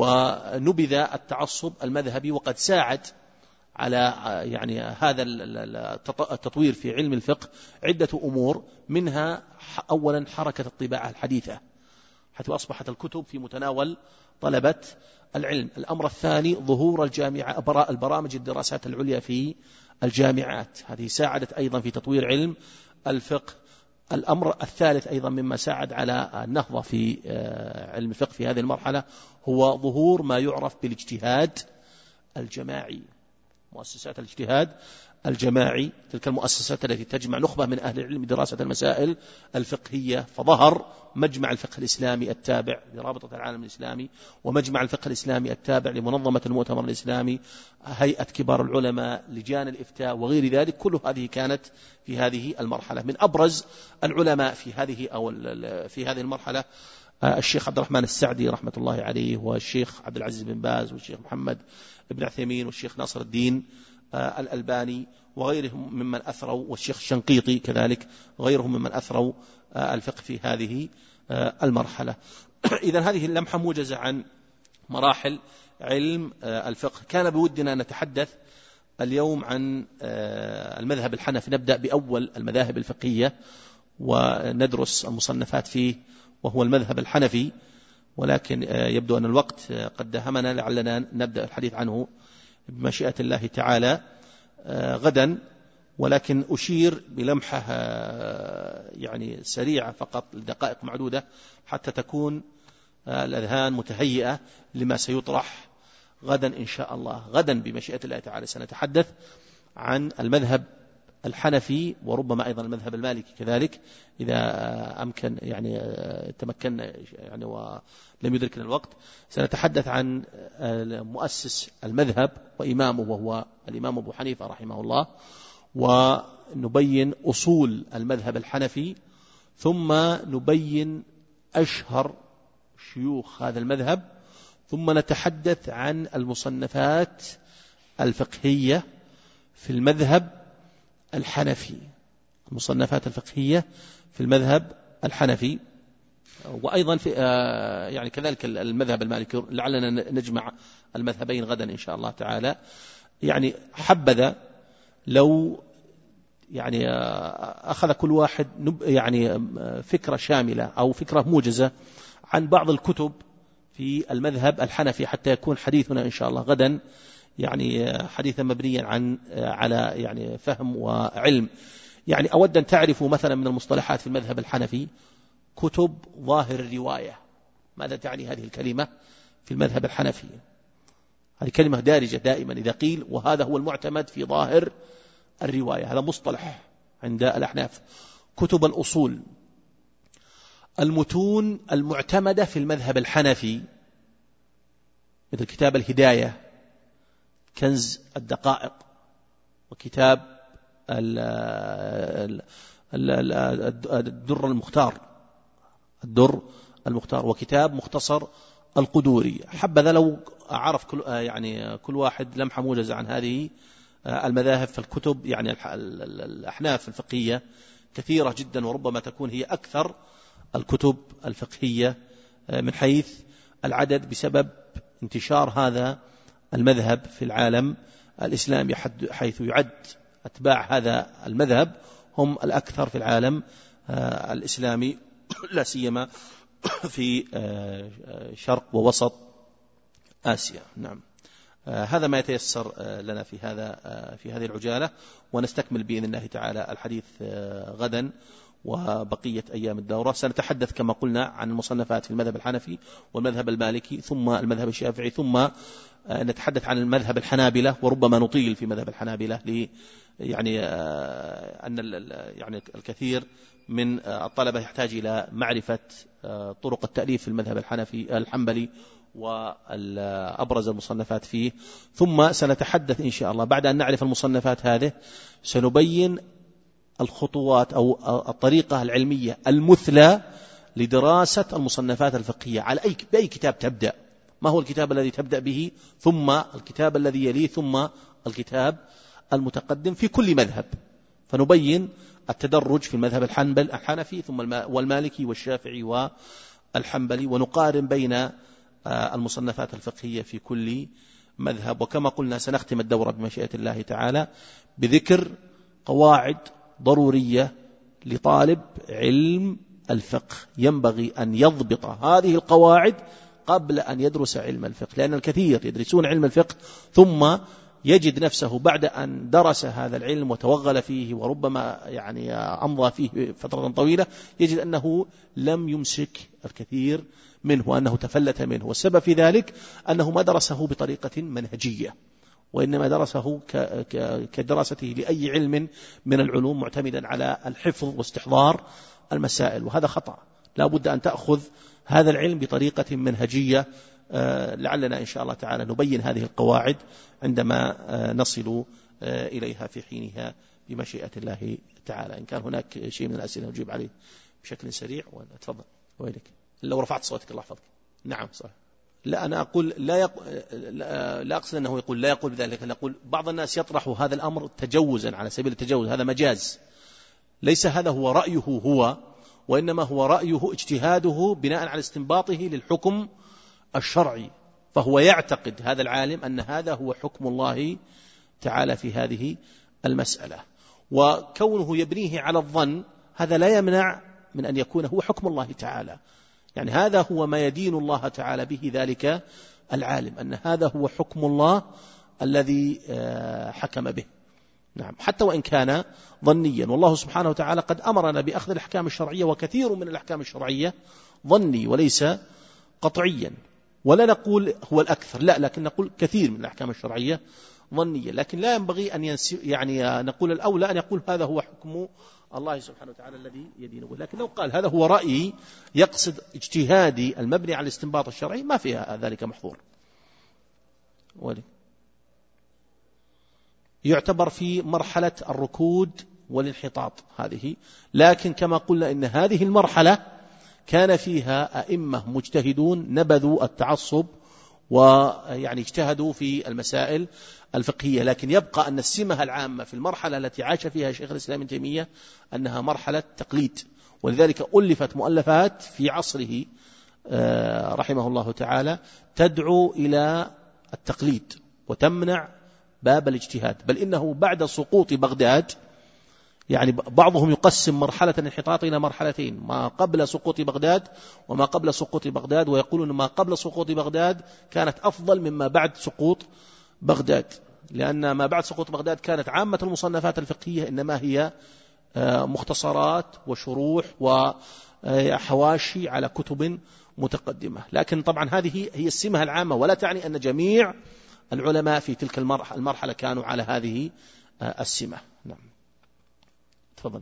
ونبذ التعصب المذهبي. وقد ساعد على يعني هذا التطوير في علم الفقه عدة أمور، منها أولا حركة الطباعة الحديثة. حيث أصبحت الكتب في متناول طلبة العلم. الأمر الثاني ظهور الجامعة البرامج الدراسات العليا في الجامعات، هذه ساعدت أيضا في تطوير علم الفقه. الأمر الثالث أيضا مما ساعد على النهضة في علم الفقه في هذه المرحلة هو ظهور ما يعرف بالاجتهاد الجماعي، مؤسسات الاجتهاد الجماعي، تلك المؤسسات التي تجمع نخبة من أهل العلم دراسة المسائل الفقهية. فظهر مجمع الفقه الإسلامي التابع لرابطة العالم الإسلامي، ومجمع الفقه الإسلامي التابع لمنظمة المؤتمر الإسلامي، هيئة كبار العلماء، لجان الإفتاء وغير ذلك. كل هذه كانت في هذه المرحلة. من أبرز العلماء في هذه أو في هذه المرحلة الشيخ عبد الرحمن السعدي رحمة الله عليه، والشيخ عبد العزيز بن باز، والشيخ محمد بن عثيمين، والشيخ ناصر الدين الألباني وغيرهم ممن أثروا، والشيخ الشنقيطي كذلك، غيرهم ممن أثروا الفقه في هذه المرحلة. إذن هذه اللمحة موجزة عن مراحل علم الفقه. كان بودنا أن نتحدث اليوم عن المذهب الحنفي، نبدأ بأول المذاهب الفقهية وندرس المصنفات فيه، وهو المذهب الحنفي، ولكن يبدو أن الوقت قد داهمنا، لعلنا نبدأ الحديث عنه بمشيئة الله تعالى غدا. ولكن أشير بلمحة يعني سريعة فقط لدقائق معدودة حتى تكون الأذهان متهيئة لما سيطرح غدا إن شاء الله. غدا بمشيئة الله تعالى سنتحدث عن المذهب الحنفي، وربما أيضا المذهب المالكي كذلك إذا أمكن، يعني تمكنا يعني ولم يدركنا الوقت. سنتحدث عن مؤسس المذهب وإمامه وهو الإمام أبو حنيفة رحمه الله، ونبين أصول المذهب الحنفي، ثم نبين أشهر شيوخ هذا المذهب، ثم نتحدث عن المصنفات الفقهية في المذهب الحنفي، المصنفات الفقهية في المذهب الحنفي، وأيضا في يعني كذلك المذهب المالكي. لعلنا نجمع المذهبين غدا إن شاء الله تعالى. يعني حبذا لو يعني أخذ كل واحد يعني فكرة شاملة أو فكرة موجزة عن بعض الكتب في المذهب الحنفي، حتى يكون حديثنا إن شاء الله غدا يعني حديثا مبنيا عن على يعني فهم وعلم. يعني أود أن تعرفوا مثلا من المصطلحات في المذهب الحنفي كتب ظاهر الرواية. ماذا تعني هذه الكلمة في المذهب الحنفي؟ هذه كلمة دارجة دائما إذا قيل وهذا هو المعتمد في ظاهر الرواية، هذا مصطلح عند الأحناف. كتب الأصول، المتون المعتمدة في المذهب الحنفي مثل كتاب الهداية، كنز الدقائق، وكتاب الدر المختار الدر المختار وكتاب مختصر القدوري. حبذا لو عرف كل يعني كل واحد لمحة موجزة عن هذه المذاهب. فالكتب يعني الأحناف الفقهية كثيرة جدا، وربما تكون هي أكثر الكتب الفقهية من حيث العدد بسبب انتشار هذا المذهب في العالم الإسلامي، حيث يعد أتباع هذا المذهب هم الأكثر في العالم الإسلامي، لا سيما في شرق ووسط آسيا. نعم، هذا ما يتيسر لنا في هذا في هذه العجالة، ونستكمل بإذن الله تعالى الحديث غدا وبقية أيام الدورة. سنتحدث كما قلنا عن المصنفات في المذهب الحنفي والمذهب المالكي ثم المذهب الشافعي، ثم نتحدث عن المذهب الحنابلة، وربما نطيل في مذهب الحنابلة ل يعني أن يعني الكثير من الطلبة يحتاج إلى معرفة طرق التأليف في المذهب الحنفي الحنبلي وأبرز المصنفات فيه. ثم سنتحدث إن شاء الله بعد أن نعرف المصنفات هذه سنبين الخطوات أو الطريقة العلمية المثلى لدراسة المصنفات الفقهية. على أي بأي كتاب تبدأ، ما هو الكتاب الذي تبدأ به، ثم الكتاب الذي يليه، ثم الكتاب المتقدم في كل مذهب. فنبين التدرج في المذهب الحنبل الحنفي ثم والمالكي والشافعي والحنبلي، ونقارن بين المصنفات الفقهية في كل مذهب. وكما قلنا سنختم الدورة بمشيئة الله تعالى بذكر قواعد ضرورية لطالب علم الفقه ينبغي أن يضبط هذه القواعد قبل أن يدرس علم الفقه، لأن الكثير يدرسون علم الفقه ثم يجد نفسه بعد أن درس هذا العلم وتوغل فيه وربما يعني أمضى فيه فترة طويلة يجد أنه لم يمسك الكثير منه وأنه تفلت منه، والسبب في ذلك أنه ما درسه بطريقة منهجية، وإنما درسه كدراسته لأي علم من العلوم معتمدا على الحفظ واستحضار المسائل، وهذا خطأ. لا بد أن تأخذ هذا العلم بطريقة منهجية. لعلنا إن شاء الله تعالى نبين هذه القواعد عندما نصل إليها في حينها بمشيئة الله تعالى. إن كان هناك شيء من الأسئلة نجيب عليه بشكل سريع. تفضل. ويلك لو رفعت صوتك الله يحفظك. نعم صح. لا أنا أقول لا, يق... لا أقصد أنه يقول لا يقول ذلك، أنا أقول بعض الناس يطرح هذا الأمر تجوزا على سبيل التجوز، هذا مجاز، ليس هذا هو رأيه هو، وإنما هو رأيه اجتهاده بناء على استنباطه للحكم الشرعي، فهو يعتقد هذا العالم أن هذا هو حكم الله تعالى في هذه المسألة، وكونه يبنيه على الظن هذا لا يمنع من أن يكون هو حكم الله تعالى. يعني هذا هو ما يدين الله تعالى به ذلك العالم، أن هذا هو حكم الله الذي حكم به. نعم، حتى وإن كان ظنيا، والله سبحانه وتعالى قد أمرنا بأخذ الأحكام الشرعية، وكثير من الأحكام الشرعية ظني وليس قطعيا، ولا نقول هو الأكثر، لا، لكن نقول كثير من الأحكام الشرعية ظنية، لكن لا ينبغي أن ينسي يعني نقول الأولى أن يقول هذا هو حكم الله سبحانه وتعالى الذي يدين به. لكن لو قال هذا هو رأيي يقصد اجتهادي المبني على الاستنباط الشرعي ما فيها ذلك محظور. ولي يعتبر في مرحلة الركود والانحطاط هذه، لكن كما قلنا إن هذه المرحلة كان فيها أئمة مجتهدون نبذوا التعصب ويعني اجتهدوا في المسائل الفقهية، لكن يبقى أن السمة العامة في المرحلة التي عاش فيها شيخ الإسلام ابن تيمية أنها مرحلة تقليد، ولذلك ألفت مؤلفات في عصره رحمه الله تعالى تدعو إلى التقليد وتمنع باب الاجتهاد، بل إنه بعد سقوط بغداد، يعني بعضهم يقسم مرحلة الانحطاط إلى مرحلتين، ما قبل سقوط بغداد وما قبل سقوط بغداد، ويقولون ما قبل سقوط بغداد كانت أفضل مما بعد سقوط بغداد، لأن ما بعد سقوط بغداد كانت عامة المصنفات الفقهية إنما هي مختصرات وشروح وحواشي على كتب متقدمة. لكن طبعا هذه هي السمة العامة، ولا تعني أن جميع العلماء في تلك المرحلة كانوا على هذه السمة. نعم تفضل.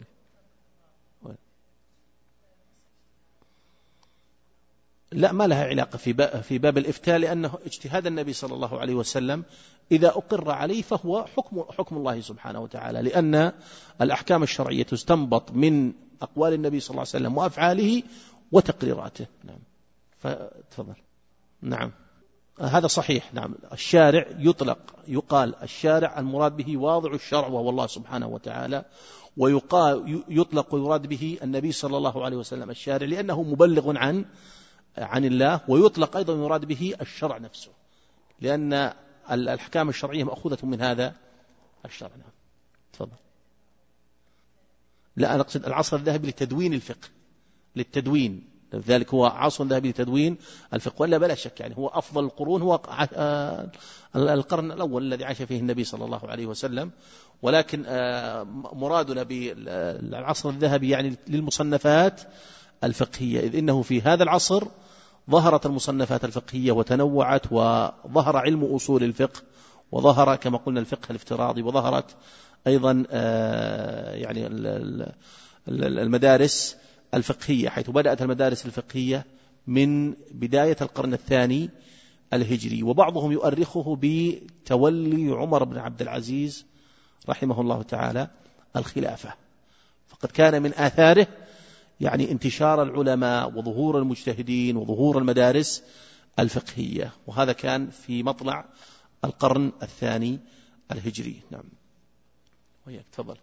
لا، ما لها علاقة في باب, في باب الإفتاء، لأنه اجتهاد النبي صلى الله عليه وسلم إذا أقر عليه فهو حكم, حكم الله سبحانه وتعالى، لأن الأحكام الشرعية تستنبط من أقوال النبي صلى الله عليه وسلم وأفعاله وتقريراته. نعم فتفضل. نعم هذا صحيح. نعم الشارع يطلق يقال الشارع المراد به واضع الشرع وهو الله سبحانه وتعالى، ويقال يطلق ويراد به النبي صلى الله عليه وسلم الشارع لأنه مبلغ عن عن الله، ويطلق أيضا يراد به الشرع نفسه لأن الأحكام الشرعية مأخوذة من هذا الشرع. نعم تفضل. لا أنا أقصد العصر الذهبي لتدوين الفقه، للتدوين، لذلك هو عصر ذهبي لتدوين الفقه، ولا بلا شك يعني هو أفضل القرون هو القرن الأول الذي عاش فيه النبي صلى الله عليه وسلم، ولكن مرادنا بالعصر الذهبي يعني للمصنفات الفقهية، إذ إنه في هذا العصر ظهرت المصنفات الفقهية وتنوعت، وظهر علم أصول الفقه، وظهر كما قلنا الفقه الافتراضي، وظهرت أيضا يعني المدارس الفقهية، حيث بدأت المدارس الفقهية من بداية القرن الثاني الهجري، وبعضهم يؤرخه بتولي عمر بن عبد العزيز رحمه الله تعالى الخلافة، فقد كان من آثاره يعني انتشار العلماء وظهور المجتهدين وظهور المدارس الفقهية، وهذا كان في مطلع القرن الثاني الهجري. نعم وياك تفضل.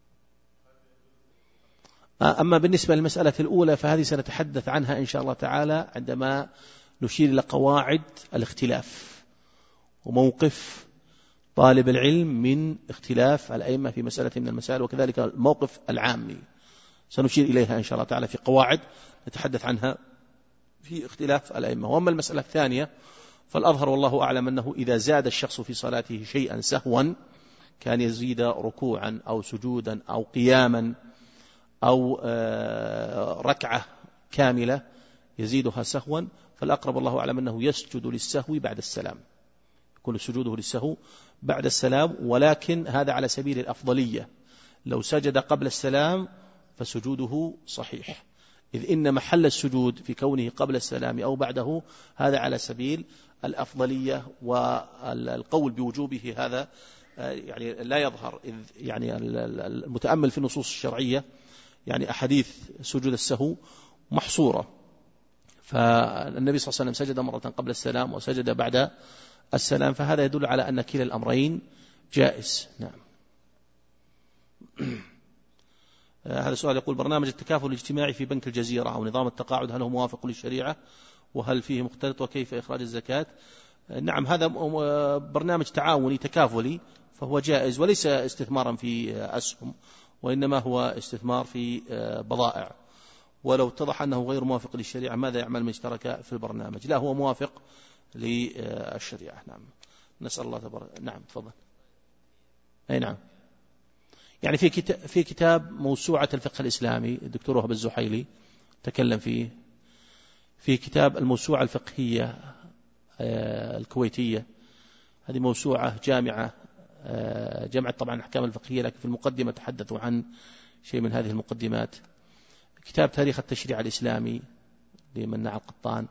أما بالنسبة للمسألة الأولى فهذه سنتحدث عنها إن شاء الله تعالى عندما نشير إلى قواعد الاختلاف وموقف طالب العلم من اختلاف الأئمة في مسألة من المسائل، وكذلك الموقف العامي سنشير إليها إن شاء الله تعالى في قواعد نتحدث عنها في اختلاف الأئمة. وأما المسألة الثانية فالأظهر والله أعلم أنه إذا زاد الشخص في صلاته شيئا سهوا كان يزيد ركوعا أو سجودا أو قياما أو ركعة كاملة يزيدها سهوا، فالأقرب الله أعلم أنه يسجد للسهو بعد السلام، يكون سجوده للسهو بعد السلام، ولكن هذا على سبيل الأفضلية. لو سجد قبل السلام فسجوده صحيح، إذ إن محل السجود في كونه قبل السلام أو بعده هذا على سبيل الأفضلية، والقول بوجوبه هذا يعني لا يظهر، إذ يعني المتأمل في النصوص الشرعية يعني أحاديث سجود السهو محصورة، فالنبي صلى الله عليه وسلم سجد مرة قبل السلام وسجد بعد السلام، فهذا يدل على أن كلا الأمرين جائز. نعم. هذا السؤال يقول: برنامج التكافل الاجتماعي في بنك الجزيرة أو نظام التقاعد هل هو موافق للشريعة وهل فيه مختلط وكيف إخراج الزكاة؟ نعم، هذا برنامج تعاوني تكافلي فهو جائز وليس استثمارا في أسهم، وإنما هو استثمار في بضائع. ولو اتضح أنه غير موافق للشريعة ماذا يعمل من اشترك في البرنامج؟ لا، هو موافق للشريعة. نعم، نسأل الله تبارك. نعم تفضل. أي نعم، يعني في كتاب في كتاب موسوعة الفقه الإسلامي الدكتور وهب الزحيلي تكلم فيه، في كتاب الموسوعة الفقهية الكويتية، هذه موسوعة جامعة جمعت طبعا الأحكام الفقهية، لكن في المقدمة تحدثوا عن شيء من هذه المقدمات. كتاب تاريخ التشريع الإسلامي لمنع القطان،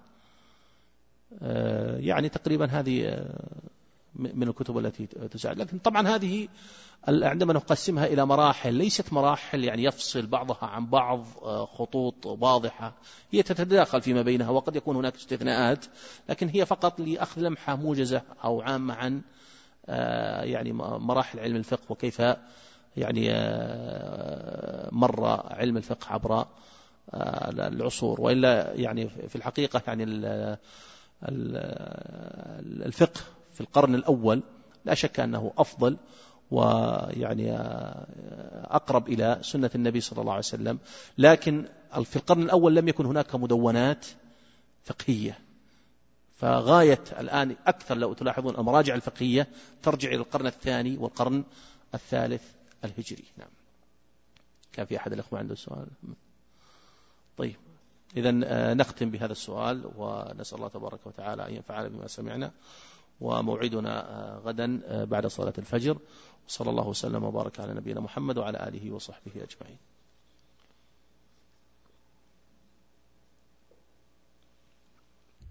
يعني تقريبا هذه من الكتب التي تساعد. لكن طبعا هذه عندما نقسمها إلى مراحل ليست مراحل يعني يفصل بعضها عن بعض خطوط واضحة، هي تتداخل فيما بينها وقد يكون هناك استثناءات، لكن هي فقط لأخذ لمحة موجزة أو عامة عن يعني مراحل علم الفقه وكيف يعني مر علم الفقه عبر العصور. وإلا يعني في الحقيقة يعني الفقه في القرن الأول لا شك أنه أفضل ويعني أقرب إلى سنة النبي صلى الله عليه وسلم، لكن في القرن الأول لم يكن هناك مدونات فقهية، فغاية الآن أكثر لو تلاحظون المراجع الفقهية ترجع إلى القرن الثاني والقرن الثالث الهجري. نعم. كان في أحد الأخوة عنده سؤال؟ طيب، إذن نختم بهذا السؤال ونسأل الله تبارك وتعالى أن ينفعنا بما سمعنا، وموعدنا غدا بعد صلاة الفجر. وصلى الله وسلم وبارك على نبينا محمد وعلى آله وصحبه أجمعين.